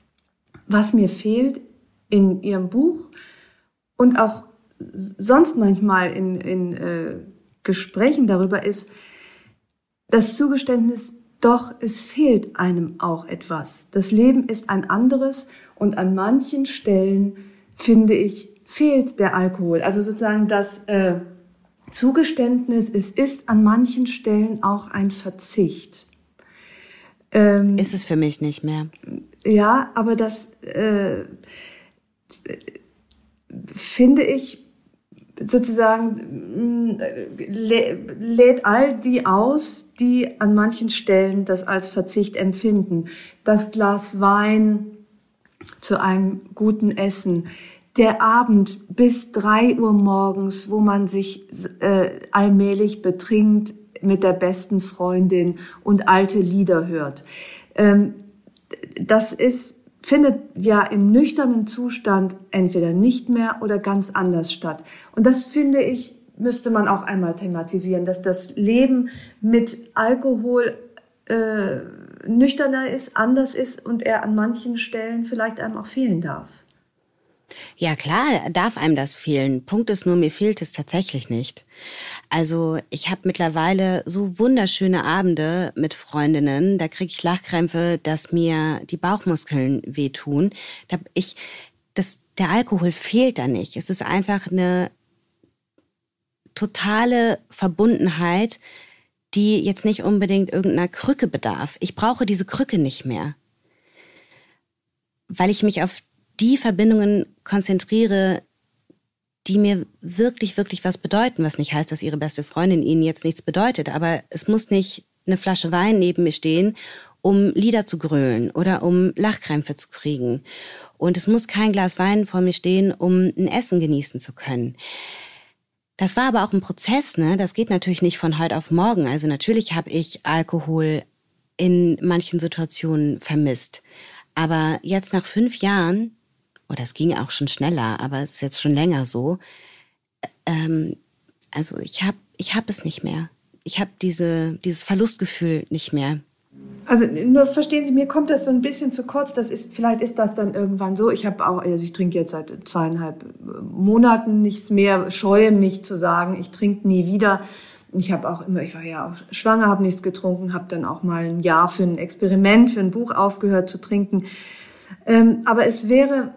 Was mir fehlt in Ihrem Buch und auch sonst manchmal in Gesprächen darüber ist das Zugeständnis, doch, es fehlt einem auch etwas. Das Leben ist ein anderes und an manchen Stellen, finde ich, fehlt der Alkohol. Also sozusagen das Zugeständnis, es ist an manchen Stellen auch ein Verzicht. Ist es für mich nicht mehr. Ja, aber das finde ich sozusagen lädt all die aus, die an manchen Stellen das als Verzicht empfinden. Das Glas Wein zu einem guten Essen, der Abend bis 3 Uhr morgens, wo man sich allmählich betrinkt mit der besten Freundin und alte Lieder hört. Das findet ja im nüchternen Zustand entweder nicht mehr oder ganz anders statt. Und das, finde ich, müsste man auch einmal thematisieren, dass das Leben mit Alkohol nüchterner ist, anders ist und er an manchen Stellen vielleicht einem auch fehlen darf. Ja klar, darf einem das fehlen. Punkt ist nur, mir fehlt es tatsächlich nicht. Also ich habe mittlerweile so wunderschöne Abende mit Freundinnen, da kriege ich Lachkrämpfe, dass mir die Bauchmuskeln wehtun. Der Alkohol fehlt da nicht. Es ist einfach eine totale Verbundenheit, die jetzt nicht unbedingt irgendeiner Krücke bedarf. Ich brauche diese Krücke nicht mehr, weil ich mich auf die Verbindungen konzentriere, die mir wirklich, wirklich was bedeuten, was nicht heißt, dass Ihre beste Freundin Ihnen jetzt nichts bedeutet. Aber es muss nicht eine Flasche Wein neben mir stehen, um Lieder zu grölen oder um Lachkrämpfe zu kriegen. Und es muss kein Glas Wein vor mir stehen, um ein Essen genießen zu können. Das war aber auch ein Prozess, ne? Das geht natürlich nicht von heute auf morgen. Also natürlich habe ich Alkohol in manchen Situationen vermisst. Aber jetzt nach 5 Jahren, oder es ging auch schon schneller, aber es ist jetzt schon länger so, also ich hab es nicht mehr. Ich habe dieses Verlustgefühl nicht mehr. Also nur verstehen Sie, mir kommt das so ein bisschen zu kurz. Vielleicht ist das dann irgendwann so. Ich trinke jetzt seit 2,5 Monaten nichts mehr, scheue mich zu sagen, ich trinke nie wieder. Ich war ja auch schwanger, habe nichts getrunken, habe dann auch mal ein Jahr für ein Experiment, für ein Buch aufgehört zu trinken. Aber es wäre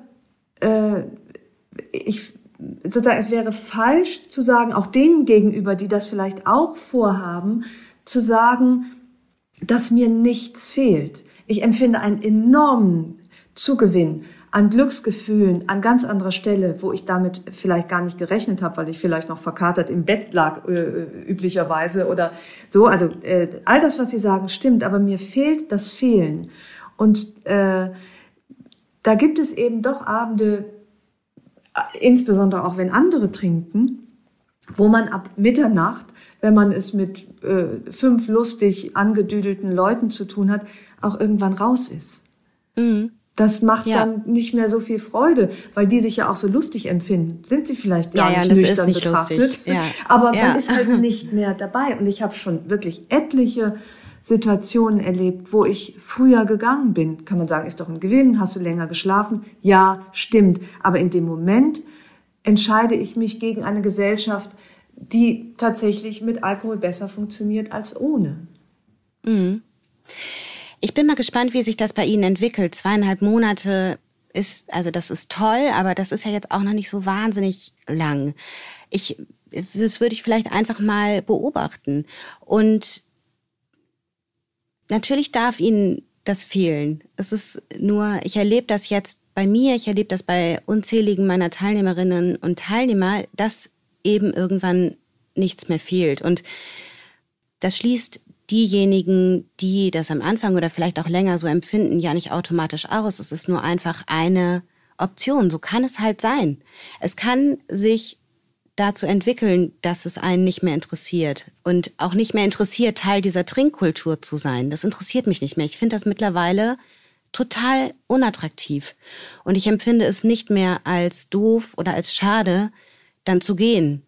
falsch zu sagen, auch denen gegenüber, die das vielleicht auch vorhaben, zu sagen, dass mir nichts fehlt. Ich empfinde einen enormen Zugewinn an Glücksgefühlen an ganz anderer Stelle, wo ich damit vielleicht gar nicht gerechnet habe, weil ich vielleicht noch verkatert im Bett lag, üblicherweise oder so. Also all das, was Sie sagen, stimmt, aber mir fehlt das Fehlen. Und da gibt es eben doch Abende, insbesondere auch wenn andere trinken, wo man ab Mitternacht, wenn man es mit 5 lustig angedüdelten Leuten zu tun hat, auch irgendwann raus ist. Mhm. Das macht dann nicht mehr so viel Freude, weil die sich ja auch so lustig empfinden. Sind sie vielleicht gar nicht nüchtern betrachtet. Ja. Aber man ist halt nicht mehr dabei. Und ich habe schon wirklich etliche Situationen erlebt, wo ich früher gegangen bin. Kann man sagen, ist doch ein Gewinn, hast du länger geschlafen? Ja, stimmt. Aber in dem Moment entscheide ich mich gegen eine Gesellschaft, die tatsächlich mit Alkohol besser funktioniert als ohne. Mhm. Ich bin mal gespannt, wie sich das bei Ihnen entwickelt. 2,5 Monate das ist toll, aber das ist ja jetzt auch noch nicht so wahnsinnig lang. Das würde ich vielleicht einfach mal beobachten. Und natürlich darf Ihnen das fehlen. Es ist nur, ich erlebe das jetzt bei mir, ich erlebe das bei unzähligen meiner Teilnehmerinnen und Teilnehmer, dass eben irgendwann nichts mehr fehlt. Und das schließt diejenigen, die das am Anfang oder vielleicht auch länger so empfinden, ja nicht automatisch aus. Es ist nur einfach eine Option. So kann es halt sein. Es kann sich dazu entwickeln, dass es einen nicht mehr interessiert und auch nicht mehr interessiert, Teil dieser Trinkkultur zu sein. Das interessiert mich nicht mehr. Ich finde das mittlerweile total unattraktiv. Und ich empfinde es nicht mehr als doof oder als schade, dann zu gehen.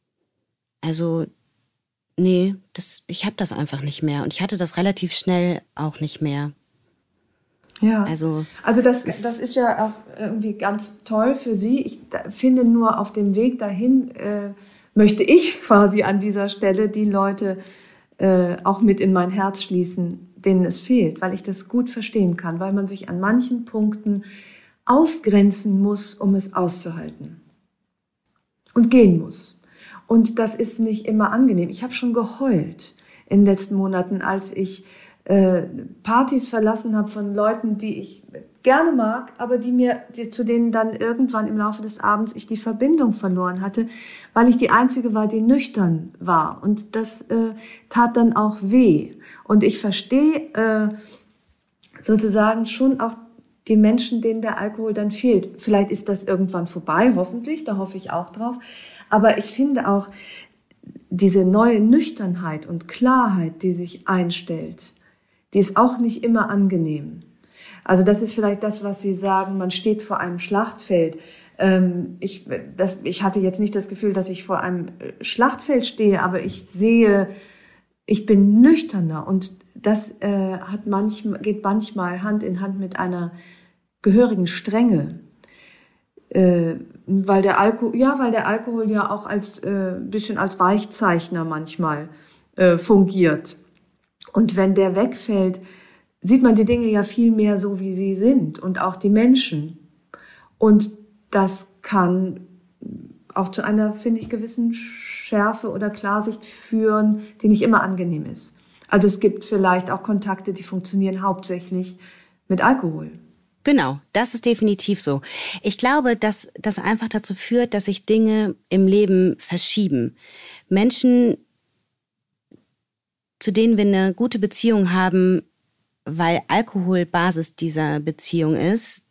Also nee, ich habe das einfach nicht mehr. Und ich hatte das relativ schnell auch nicht mehr. Ja, also das ist ja auch irgendwie ganz toll für Sie. Ich finde nur, auf dem Weg dahin möchte ich quasi an dieser Stelle die Leute auch mit in mein Herz schließen, denen es fehlt, weil ich das gut verstehen kann, weil man sich an manchen Punkten ausgrenzen muss, um es auszuhalten und gehen muss. Und das ist nicht immer angenehm. Ich habe schon geheult in den letzten Monaten, als ich Partys verlassen habe von Leuten, die ich gerne mag, aber zu denen dann irgendwann im Laufe des Abends ich die Verbindung verloren hatte, weil ich die Einzige war, die nüchtern war. Und das tat dann auch weh. Und ich verstehe sozusagen schon auch die Menschen, denen der Alkohol dann fehlt. Vielleicht ist das irgendwann vorbei, hoffentlich, da hoffe ich auch drauf. Aber ich finde auch, diese neue Nüchternheit und Klarheit, die sich einstellt, die ist auch nicht immer angenehm. Also das ist vielleicht das, was Sie sagen, man steht vor einem Schlachtfeld. Ich hatte jetzt nicht das Gefühl, dass ich vor einem Schlachtfeld stehe, aber ich sehe, ich bin nüchterner und das geht manchmal Hand in Hand mit einer gehörigen Strenge. Weil der Alkohol ja auch als bisschen als Weichzeichner manchmal fungiert. Und wenn der wegfällt, sieht man die Dinge ja viel mehr so, wie sie sind und auch die Menschen. Und das kann auch zu einer, finde ich, gewissen Schärfe oder Klarsicht führen, die nicht immer angenehm ist. Also es gibt vielleicht auch Kontakte, die funktionieren hauptsächlich mit Alkohol. Genau, das ist definitiv so. Ich glaube, dass das einfach dazu führt, dass sich Dinge im Leben verschieben. Menschen, zu denen wir eine gute Beziehung haben, weil Alkohol Basis dieser Beziehung ist,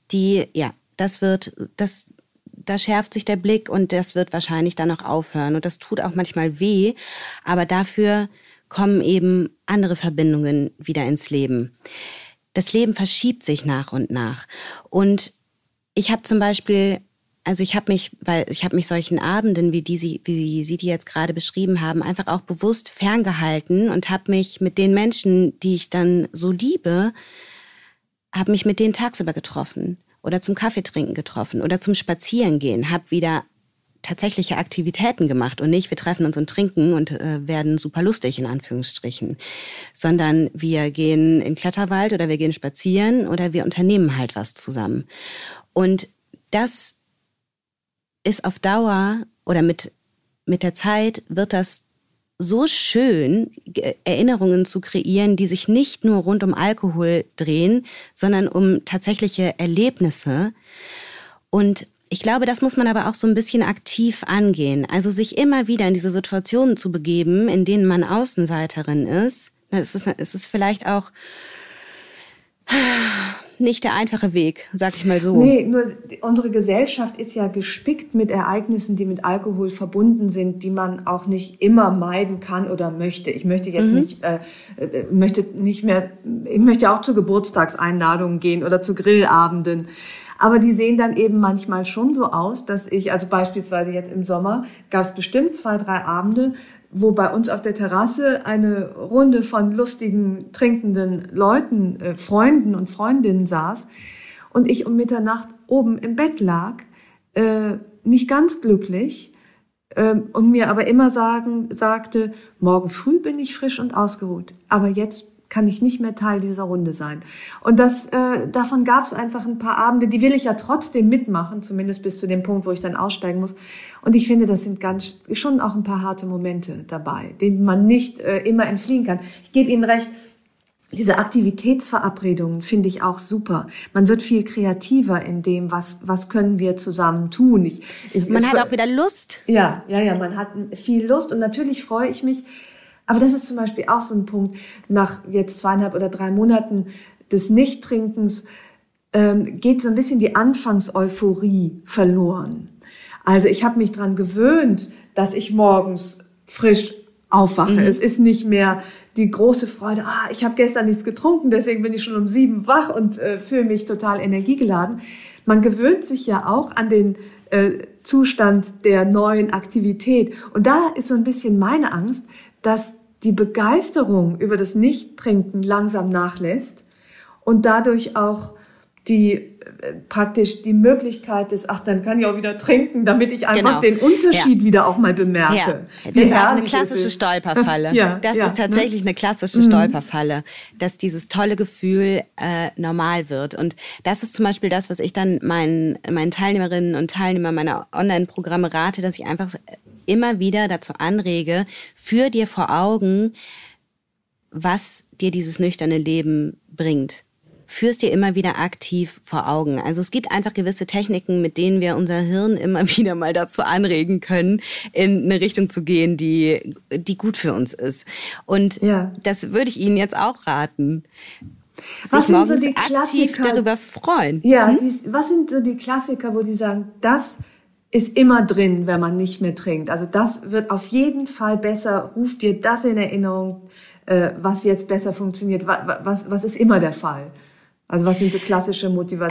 da schärft sich der Blick und das wird wahrscheinlich dann auch aufhören. Und das tut auch manchmal weh, aber dafür kommen eben andere Verbindungen wieder ins Leben. Das Leben verschiebt sich nach und nach. Und ich habe zum Beispiel, ich habe mich solchen Abenden, wie Sie die jetzt gerade beschrieben haben, einfach auch bewusst ferngehalten und habe mich mit den Menschen, die ich dann so liebe, habe mich mit denen tagsüber getroffen oder zum Kaffeetrinken getroffen oder zum Spazierengehen, habe wieder tatsächliche Aktivitäten gemacht und nicht, wir treffen uns und trinken und werden super lustig in Anführungsstrichen, sondern wir gehen in den Kletterwald oder wir gehen spazieren oder wir unternehmen halt was zusammen. Und das ist auf Dauer oder mit der Zeit wird das so schön, Erinnerungen zu kreieren, die sich nicht nur rund um Alkohol drehen, sondern um tatsächliche Erlebnisse. Und ich glaube, das muss man aber auch so ein bisschen aktiv angehen. Also sich immer wieder in diese Situationen zu begeben, in denen man Außenseiterin ist. Es ist vielleicht auch nicht der einfache Weg, sag ich mal so. Nee, nur unsere Gesellschaft ist ja gespickt mit Ereignissen, die mit Alkohol verbunden sind, die man auch nicht immer meiden kann oder möchte. Ich möchte jetzt ich möchte auch zu Geburtstagseinladungen gehen oder zu Grillabenden. Aber die sehen dann eben manchmal schon so aus, dass also beispielsweise jetzt im Sommer gab es bestimmt 2, 3 Abende, wo bei uns auf der Terrasse eine Runde von lustigen, trinkenden Leuten, Freunden und Freundinnen saß und ich um Mitternacht oben im Bett lag, nicht ganz glücklich, und mir aber immer sagte, morgen früh bin ich frisch und ausgeruht, aber jetzt kann ich nicht mehr Teil dieser Runde sein. Und davon gab es einfach ein paar Abende, die will ich ja trotzdem mitmachen, zumindest bis zu dem Punkt, wo ich dann aussteigen muss. Und ich finde, das sind schon auch ein paar harte Momente dabei, denen man nicht immer entfliehen kann. Ich gebe Ihnen recht, diese Aktivitätsverabredungen finde ich auch super. Man wird viel kreativer in dem, was können wir zusammen tun. Man hat auch wieder Lust. Ja, man hat viel Lust und natürlich freue ich mich. Aber das ist zum Beispiel auch so ein Punkt, nach jetzt 2,5 oder 3 Monaten des Nichttrinkens geht so ein bisschen die Anfangseuphorie verloren. Also ich habe mich dran gewöhnt, dass ich morgens frisch aufwache. Es ist nicht mehr die große Freude, ich habe gestern nichts getrunken, deswegen bin ich schon um 7 wach und fühle mich total energiegeladen. Man gewöhnt sich ja auch an den Zustand der neuen Aktivität. Und da ist so ein bisschen meine Angst, dass die Begeisterung über das Nichttrinken langsam nachlässt und dadurch auch praktisch die Möglichkeit ist, dann kann ich auch wieder trinken, damit ich einfach den Unterschied wieder auch mal bemerke. Ja. Das ist auch eine klassische Stolperfalle. Das ist tatsächlich eine klassische Stolperfalle, dass dieses tolle Gefühl normal wird. Und das ist zum Beispiel das, was ich dann meinen Teilnehmerinnen und Teilnehmern meiner Online-Programme rate, dass ich einfach immer wieder dazu anrege, führ dir vor Augen, was dir dieses nüchterne Leben bringt. Führst dir immer wieder aktiv vor Augen. Also es gibt einfach gewisse Techniken, mit denen wir unser Hirn immer wieder mal dazu anregen können, in eine Richtung zu gehen, die gut für uns ist. Und das würde ich Ihnen jetzt auch raten. Was sich sind so morgens die aktiv Klassiker? darüber freuen. Ja, was sind so die Klassiker, wo die sagen, das ist immer drin, wenn man nicht mehr trinkt. Also das wird auf jeden Fall besser, ruft dir das in Erinnerung, was jetzt besser funktioniert. Was ist immer der Fall? Also was sind so klassische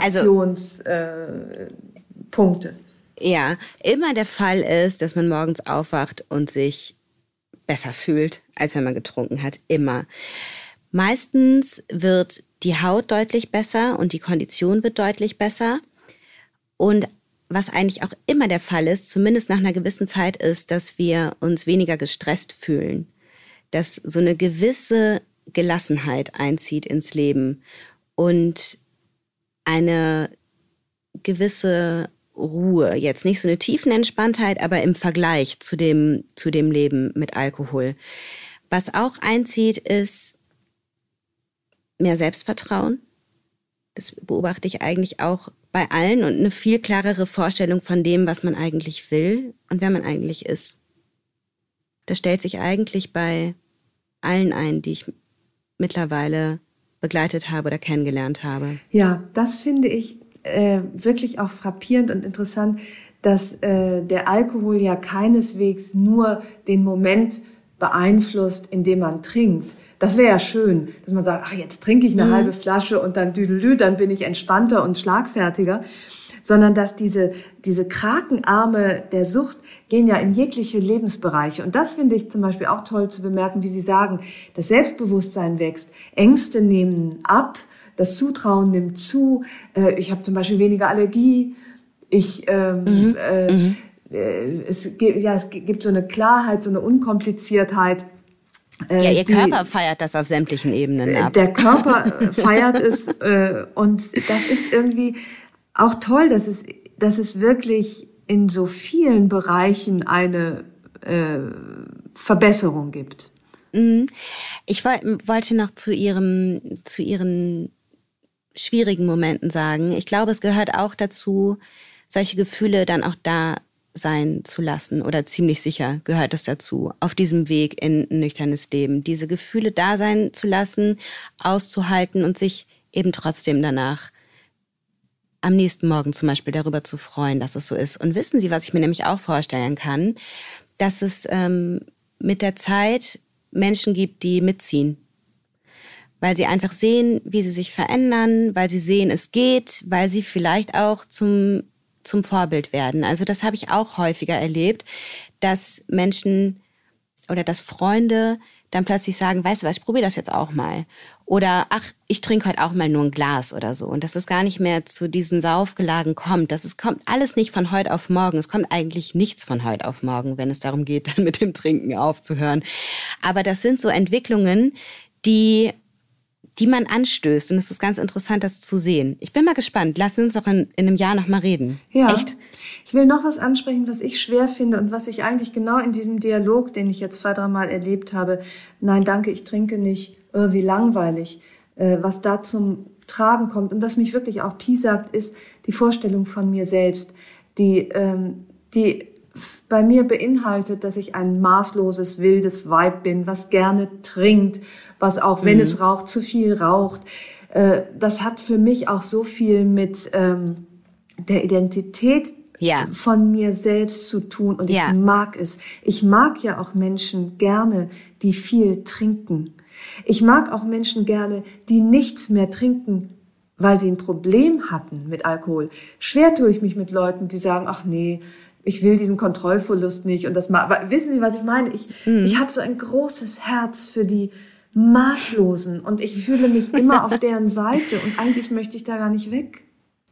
Motivationspunkte? Ja, immer der Fall ist, dass man morgens aufwacht und sich besser fühlt, als wenn man getrunken hat. Immer. Meistens wird die Haut deutlich besser und die Kondition wird deutlich besser. Und was eigentlich auch immer der Fall ist, zumindest nach einer gewissen Zeit, ist, dass wir uns weniger gestresst fühlen. Dass so eine gewisse Gelassenheit einzieht ins Leben. Und eine gewisse Ruhe, jetzt nicht so eine Tiefenentspanntheit, aber im Vergleich zu dem Leben mit Alkohol. Was auch einzieht, ist mehr Selbstvertrauen. Das beobachte ich eigentlich auch bei allen und eine viel klarere Vorstellung von dem, was man eigentlich will und wer man eigentlich ist. Das stellt sich eigentlich bei allen ein, die ich mittlerweile begleitet habe oder kennengelernt habe. Ja, das finde ich wirklich auch frappierend und interessant, dass der Alkohol ja keineswegs nur den Moment beeinflusst, in dem man trinkt. Das wäre ja schön, dass man sagt, jetzt trinke ich eine halbe Flasche und dann dann bin ich entspannter und schlagfertiger. Sondern dass diese Krakenarme der Sucht gehen ja in jegliche Lebensbereiche. Und das finde ich zum Beispiel auch toll zu bemerken, wie Sie sagen, das Selbstbewusstsein wächst, Ängste nehmen ab, das Zutrauen nimmt zu. Ich habe zum Beispiel weniger Allergie. Es gibt so eine Klarheit, so eine Unkompliziertheit. Ihr Körper feiert das auf sämtlichen Ebenen ab. Der Körper feiert es und das ist irgendwie auch toll, dass es wirklich in so vielen Bereichen eine Verbesserung gibt. Ich wollte noch zu Ihren schwierigen Momenten sagen. Ich glaube, es gehört auch dazu, solche Gefühle dann auch da sein zu lassen, oder ziemlich sicher gehört es dazu, auf diesem Weg in ein nüchternes Leben, diese Gefühle da sein zu lassen, auszuhalten und sich eben trotzdem danach am nächsten Morgen zum Beispiel darüber zu freuen, dass es so ist. Und wissen Sie, was ich mir nämlich auch vorstellen kann, dass es mit der Zeit Menschen gibt, die mitziehen, weil sie einfach sehen, wie sie sich verändern, weil sie sehen, es geht, weil sie vielleicht auch zum Vorbild werden. Also das habe ich auch häufiger erlebt, dass Menschen oder dass Freunde dann plötzlich sagen, weißt du was, ich probiere das jetzt auch mal. Oder ach, ich trinke heute auch mal nur ein Glas oder so. Und dass es gar nicht mehr zu diesen Saufgelagen kommt. Kommt alles nicht von heute auf morgen. Es kommt eigentlich nichts von heute auf morgen, wenn es darum geht, dann mit dem Trinken aufzuhören. Aber das sind so Entwicklungen, die man anstößt. Und es ist ganz interessant, das zu sehen. Ich bin mal gespannt. Lass uns doch in einem Jahr noch mal reden. Ja. Echt? Ich will noch was ansprechen, was ich schwer finde und was ich eigentlich genau in diesem Dialog, den ich jetzt 2-3 Mal erlebt habe, nein, danke, ich trinke nicht, wie langweilig, was da zum Tragen kommt und was mich wirklich auch piesackt, ist die Vorstellung von mir selbst, die bei mir beinhaltet, dass ich ein maßloses, wildes Weib bin, was gerne trinkt, was auch, wenn es raucht, zu viel raucht. Das hat für mich auch so viel mit der Identität von mir selbst zu tun. Und ich mag es. Ich mag ja auch Menschen gerne, die viel trinken. Ich mag auch Menschen gerne, die nichts mehr trinken, weil sie ein Problem hatten mit Alkohol. Schwer tue ich mich mit Leuten, die sagen, ach nee, ich will diesen Kontrollverlust nicht und das mal. Aber wissen Sie, was ich meine? Ich habe so ein großes Herz für die Maßlosen und ich fühle mich immer auf deren Seite und eigentlich möchte ich da gar nicht weg.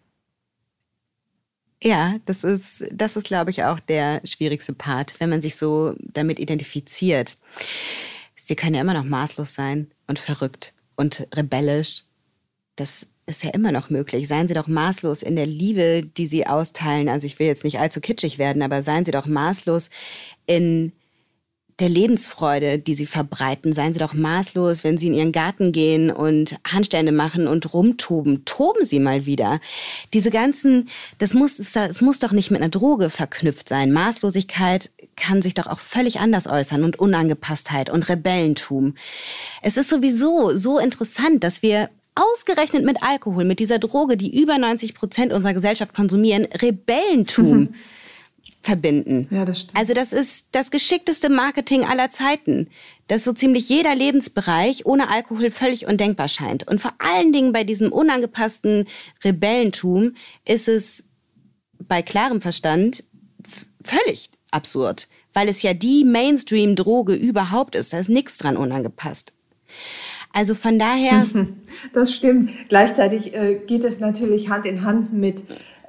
Ja, das ist, glaube ich, auch der schwierigste Part, wenn man sich so damit identifiziert. Sie können ja immer noch maßlos sein und verrückt und rebellisch. Das ist ja immer noch möglich. Seien Sie doch maßlos in der Liebe, die Sie austeilen. Also ich will jetzt nicht allzu kitschig werden, aber seien Sie doch maßlos in der Lebensfreude, die Sie verbreiten. Seien Sie doch maßlos, wenn Sie in Ihren Garten gehen und Handstände machen und rumtoben. Toben Sie mal wieder. Diese ganzen, das muss doch nicht mit einer Droge verknüpft sein. Maßlosigkeit kann sich doch auch völlig anders äußern und Unangepasstheit und Rebellentum. Es ist sowieso so interessant, dass wir ausgerechnet mit Alkohol, mit dieser Droge, die über 90% unserer Gesellschaft konsumieren, Rebellentum verbinden. Ja, das stimmt. Also das ist das geschickteste Marketing aller Zeiten, dass so ziemlich jeder Lebensbereich ohne Alkohol völlig undenkbar scheint. Und vor allen Dingen bei diesem unangepassten Rebellentum ist es bei klarem Verstand völlig absurd, weil es ja die Mainstream-Droge überhaupt ist. Da ist nichts dran unangepasst. Also von daher... Das stimmt. Gleichzeitig geht es natürlich Hand in Hand mit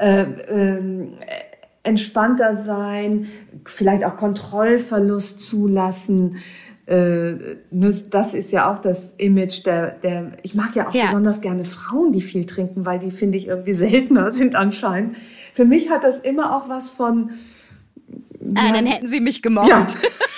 entspannter sein, vielleicht auch Kontrollverlust zulassen. Das ist ja auch das Image ich mag ja auch besonders gerne Frauen, die viel trinken, weil die, finde ich, irgendwie seltener sind anscheinend. Für mich hat das immer auch was von... dann hätten Sie mich gemobbt. Ja.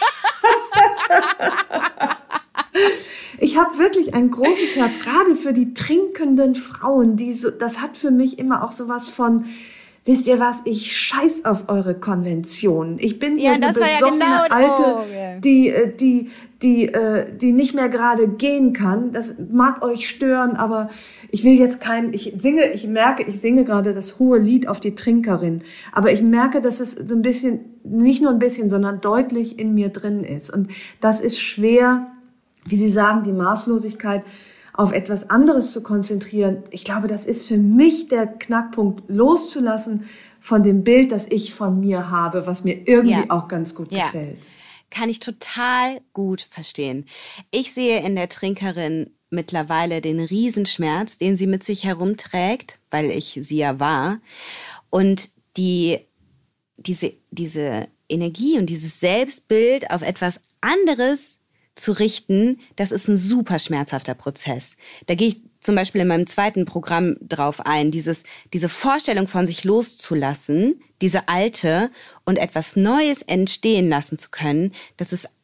Ich habe wirklich ein großes Herz, gerade für die trinkenden Frauen, das hat für mich immer auch sowas von, wisst ihr was, ich scheiß auf eure Konventionen. Ich bin hier eine besoffene Alte, die nicht mehr gerade gehen kann. Das mag euch stören, aber ich will jetzt ich singe gerade das hohe Lied auf die Trinkerin. Aber ich merke, dass es so ein bisschen, nicht nur ein bisschen, sondern deutlich in mir drin ist. Und das ist schwer, wie Sie sagen, die Maßlosigkeit auf etwas anderes zu konzentrieren. Ich glaube, das ist für mich der Knackpunkt, loszulassen von dem Bild, das ich von mir habe, was mir irgendwie auch ganz gut gefällt. Kann ich total gut verstehen. Ich sehe in der Trinkerin mittlerweile den Riesenschmerz, den sie mit sich herumträgt, weil ich sie ja war. Und diese Energie und dieses Selbstbild auf etwas anderes zu richten, das ist ein super schmerzhafter Prozess. Da gehe ich zum Beispiel in meinem zweiten Programm drauf ein, diese Vorstellung von sich loszulassen, diese alte und etwas Neues entstehen lassen zu können, das ist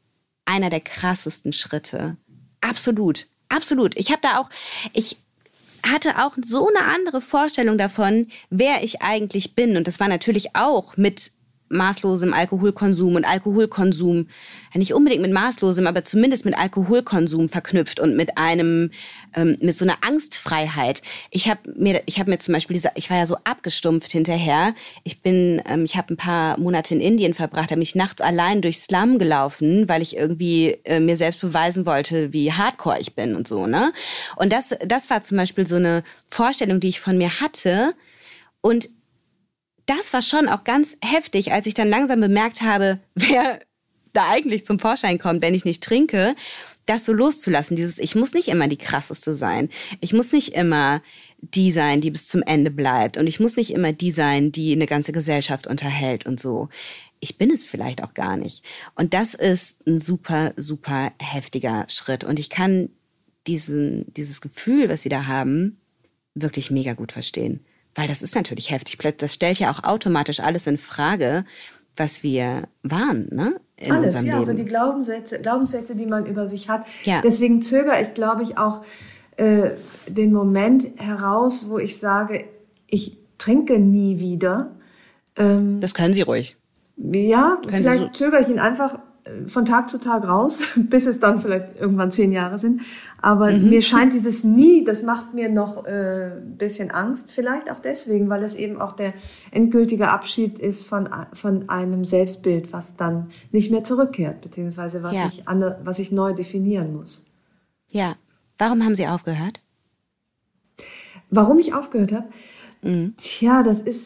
einer der krassesten Schritte. Absolut, absolut. Ich hatte auch so eine andere Vorstellung davon, wer ich eigentlich bin. Und das war natürlich auch mit maßlosem Alkoholkonsum und Alkoholkonsum, nicht unbedingt mit maßlosem, aber zumindest mit Alkoholkonsum verknüpft und mit mit so einer Angstfreiheit. Ich habe mir zum Beispiel ich war ja so abgestumpft hinterher. Ich habe ein paar Monate in Indien verbracht, habe mich nachts allein durchs Slum gelaufen, weil ich irgendwie mir selbst beweisen wollte, wie hardcore ich bin und so, ne? Und das war zum Beispiel so eine Vorstellung, die ich von mir hatte. Und das war schon auch ganz heftig, als ich dann langsam bemerkt habe, wer da eigentlich zum Vorschein kommt, wenn ich nicht trinke, das so loszulassen. Ich muss nicht immer die krasseste sein. Ich muss nicht immer die sein, die bis zum Ende bleibt. Und ich muss nicht immer die sein, die eine ganze Gesellschaft unterhält und so. Ich bin es vielleicht auch gar nicht. Und das ist ein super, super heftiger Schritt. Und ich kann dieses Gefühl, was sie da haben, wirklich mega gut verstehen. Weil das ist natürlich heftig. Das stellt ja auch automatisch alles in Frage, was wir waren, ne? In alles, unserem ja, Leben. also die Glaubenssätze, die man über sich hat. Ja. Deswegen zögere ich, glaube ich, auch den Moment heraus, wo ich sage, ich trinke nie wieder. Das können Sie ruhig. Ja, Können vielleicht zögere ich ihn einfach von Tag zu Tag raus, bis es dann vielleicht irgendwann 10 Jahre sind. Aber mir scheint dieses Nie, das macht mir noch ein bisschen Angst. Vielleicht auch deswegen, weil es eben auch der endgültige Abschied ist von einem Selbstbild, was dann nicht mehr zurückkehrt, beziehungsweise was ich neu definieren muss. Ja. Warum haben Sie aufgehört? Warum ich aufgehört habe? Tja,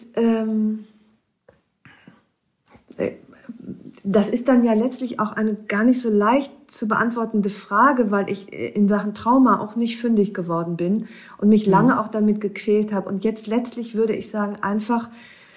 das ist dann ja letztlich auch eine gar nicht so leicht zu beantwortende Frage, weil ich in Sachen Trauma auch nicht fündig geworden bin und mich lange auch damit gequält habe. Und jetzt letztlich würde ich sagen, einfach,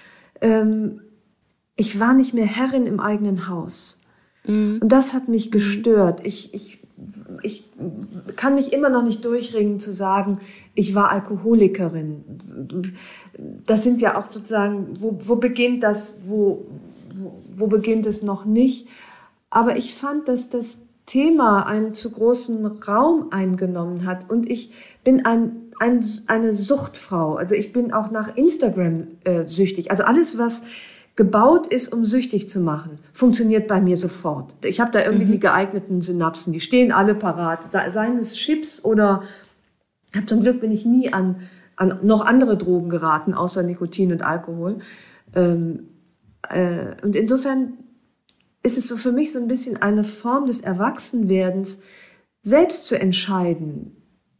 ich war nicht mehr Herrin im eigenen Haus. Und das hat mich gestört. Ich kann mich immer noch nicht durchringen zu sagen, ich war Alkoholikerin. Das sind ja auch sozusagen, wo beginnt das, wo beginnt es noch nicht? Aber ich fand, dass das Thema einen zu großen Raum eingenommen hat. Und ich bin eine Suchtfrau. Also ich bin auch nach Instagram süchtig. Also alles, was gebaut ist, um süchtig zu machen, funktioniert bei mir sofort. Ich habe da irgendwie die geeigneten Synapsen. Die stehen alle parat. Seien es Chips oder... Zum Glück bin ich nie an noch andere Drogen geraten, außer Nikotin und Alkohol. Und insofern ist es so für mich so ein bisschen eine Form des Erwachsenwerdens, selbst zu entscheiden,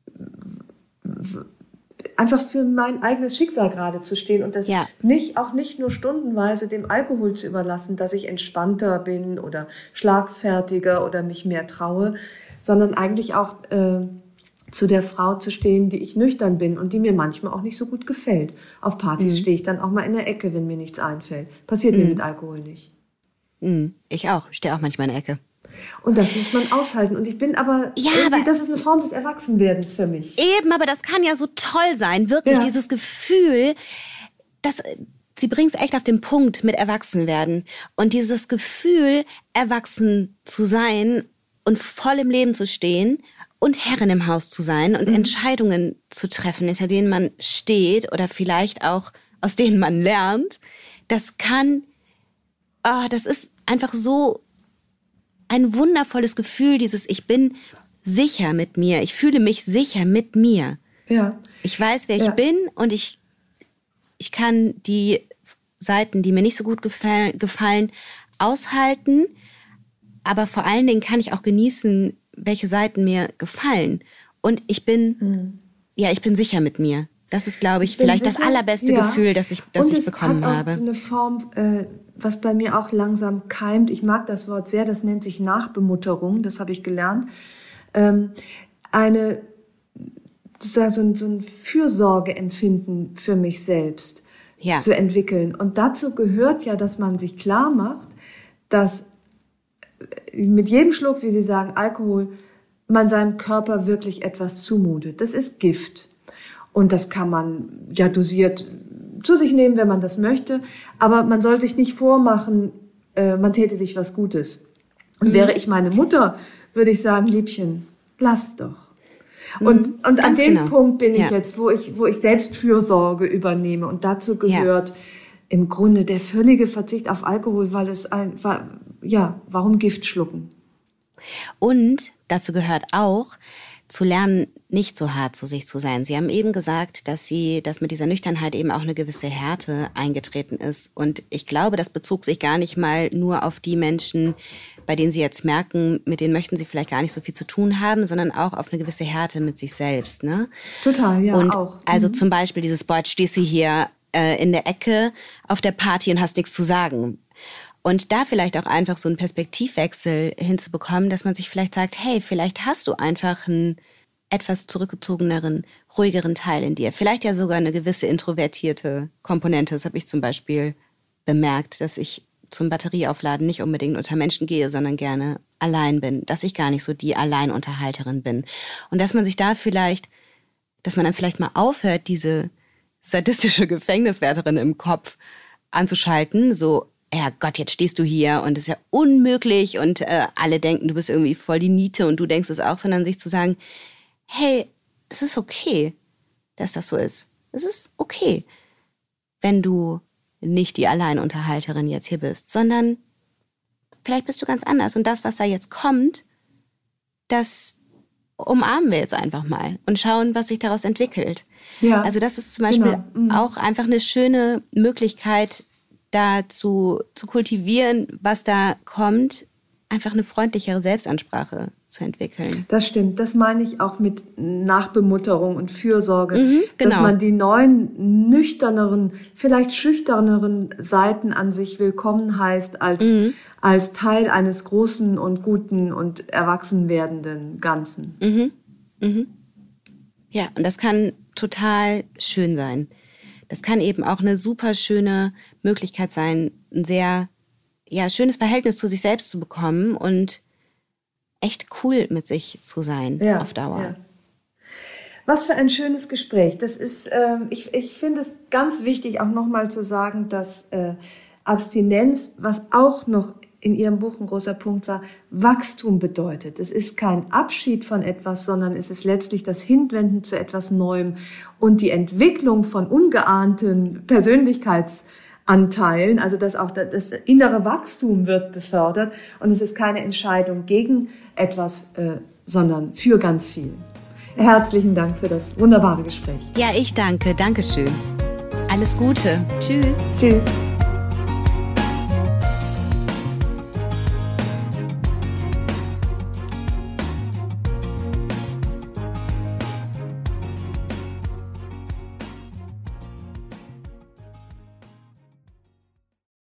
einfach für mein eigenes Schicksal gerade zu stehen und das nicht nur stundenweise dem Alkohol zu überlassen, dass ich entspannter bin oder schlagfertiger oder mich mehr traue, sondern eigentlich auch zu der Frau zu stehen, die ich nüchtern bin und die mir manchmal auch nicht so gut gefällt. Auf Partys stehe ich dann auch mal in der Ecke, wenn mir nichts einfällt. Passiert mir mit Alkohol nicht. Ich auch. Ich stehe auch manchmal in der Ecke. Und das muss man aushalten. Und ich bin aber das ist eine Form des Erwachsenwerdens für mich. Eben, aber das kann ja so toll sein. Wirklich, dieses Gefühl, Sie bringen es echt auf den Punkt mit Erwachsenwerden. Und dieses Gefühl, erwachsen zu sein und voll im Leben zu stehen und Herrin im Haus zu sein und Entscheidungen zu treffen, hinter denen man steht oder vielleicht auch aus denen man lernt, das ist einfach so ein wundervolles Gefühl, ich bin sicher mit mir, ich fühle mich sicher mit mir. Ja. Ich weiß, wer ich bin und ich kann die Seiten, die mir nicht so gut gefallen, aushalten, aber vor allen Dingen kann ich auch genießen, welche Seiten mir gefallen. Und ich bin sicher mit mir. Das ist, glaube ich, vielleicht das allerbeste Gefühl, das ich bekommen habe. Und es hat auch so eine Form, was bei mir auch langsam keimt. Ich mag das Wort sehr, das nennt sich Nachbemutterung, das habe ich gelernt. So ein Fürsorgeempfinden für mich selbst zu entwickeln. Und dazu gehört ja, dass man sich klar macht, dass mit jedem Schluck, wie Sie sagen, Alkohol, man seinem Körper wirklich etwas zumutet. Das ist Gift. Und das kann man ja dosiert zu sich nehmen, wenn man das möchte. Aber man soll sich nicht vormachen, man täte sich was Gutes. Und wäre ich meine Mutter, würde ich sagen, Liebchen, lass doch. Und an dem Punkt bin ich jetzt, wo ich Selbstfürsorge übernehme. Und dazu gehört im Grunde der völlige Verzicht auf Alkohol, weil es warum Gift schlucken? Und dazu gehört auch, zu lernen, nicht so hart zu sich zu sein. Sie haben eben gesagt, dass mit dieser Nüchternheit eben auch eine gewisse Härte eingetreten ist. Und ich glaube, das bezog sich gar nicht mal nur auf die Menschen, bei denen Sie jetzt merken, mit denen möchten Sie vielleicht gar nicht so viel zu tun haben, sondern auch auf eine gewisse Härte mit sich selbst. Ne? Total, ja, und auch. Also zum Beispiel dieses, jetzt stehst du hier in der Ecke auf der Party und hast nichts zu sagen. Und da vielleicht auch einfach so einen Perspektivwechsel hinzubekommen, dass man sich vielleicht sagt, hey, vielleicht hast du einfach einen etwas zurückgezogeneren, ruhigeren Teil in dir. Vielleicht ja sogar eine gewisse introvertierte Komponente. Das habe ich zum Beispiel bemerkt, dass ich zum Batterieaufladen nicht unbedingt unter Menschen gehe, sondern gerne allein bin. Dass ich gar nicht so die Alleinunterhalterin bin. Und dass man dann vielleicht mal aufhört, diese sadistische Gefängniswärterin im Kopf anzuschalten, so, ja Gott, jetzt stehst du hier und es ist ja unmöglich und alle denken, du bist irgendwie voll die Niete und du denkst es auch, sondern sich zu sagen, hey, es ist okay, dass das so ist. Es ist okay, wenn du nicht die Alleinunterhalterin jetzt hier bist, sondern vielleicht bist du ganz anders. Und das, was da jetzt kommt, das umarmen wir jetzt einfach mal und schauen, was sich daraus entwickelt. Ja, also das ist zum Beispiel auch einfach eine schöne Möglichkeit, da zu kultivieren, was da kommt, einfach eine freundlichere Selbstansprache zu entwickeln. Das stimmt. Das meine ich auch mit Nachbemutterung und Fürsorge. Genau. Dass man die neuen, nüchterneren, vielleicht schüchterneren Seiten an sich willkommen heißt als Teil eines großen und guten und erwachsen werdenden Ganzen. Ja, und das kann total schön sein. Das kann eben auch eine super schöne Möglichkeit sein, ein sehr schönes Verhältnis zu sich selbst zu bekommen und echt cool mit sich zu sein auf Dauer. Ja. Was für ein schönes Gespräch. Das ist, ich finde es ganz wichtig, auch nochmal zu sagen, dass Abstinenz, was auch noch in Ihrem Buch ein großer Punkt war, Wachstum bedeutet. Es ist kein Abschied von etwas, sondern es ist letztlich das Hinwenden zu etwas Neuem und die Entwicklung von ungeahnten Persönlichkeitsanteilen, also dass auch das innere Wachstum wird befördert und es ist keine Entscheidung gegen etwas, sondern für ganz viel. Herzlichen Dank für das wunderbare Gespräch. Ja, ich danke. Dankeschön. Alles Gute. Tschüss. Tschüss.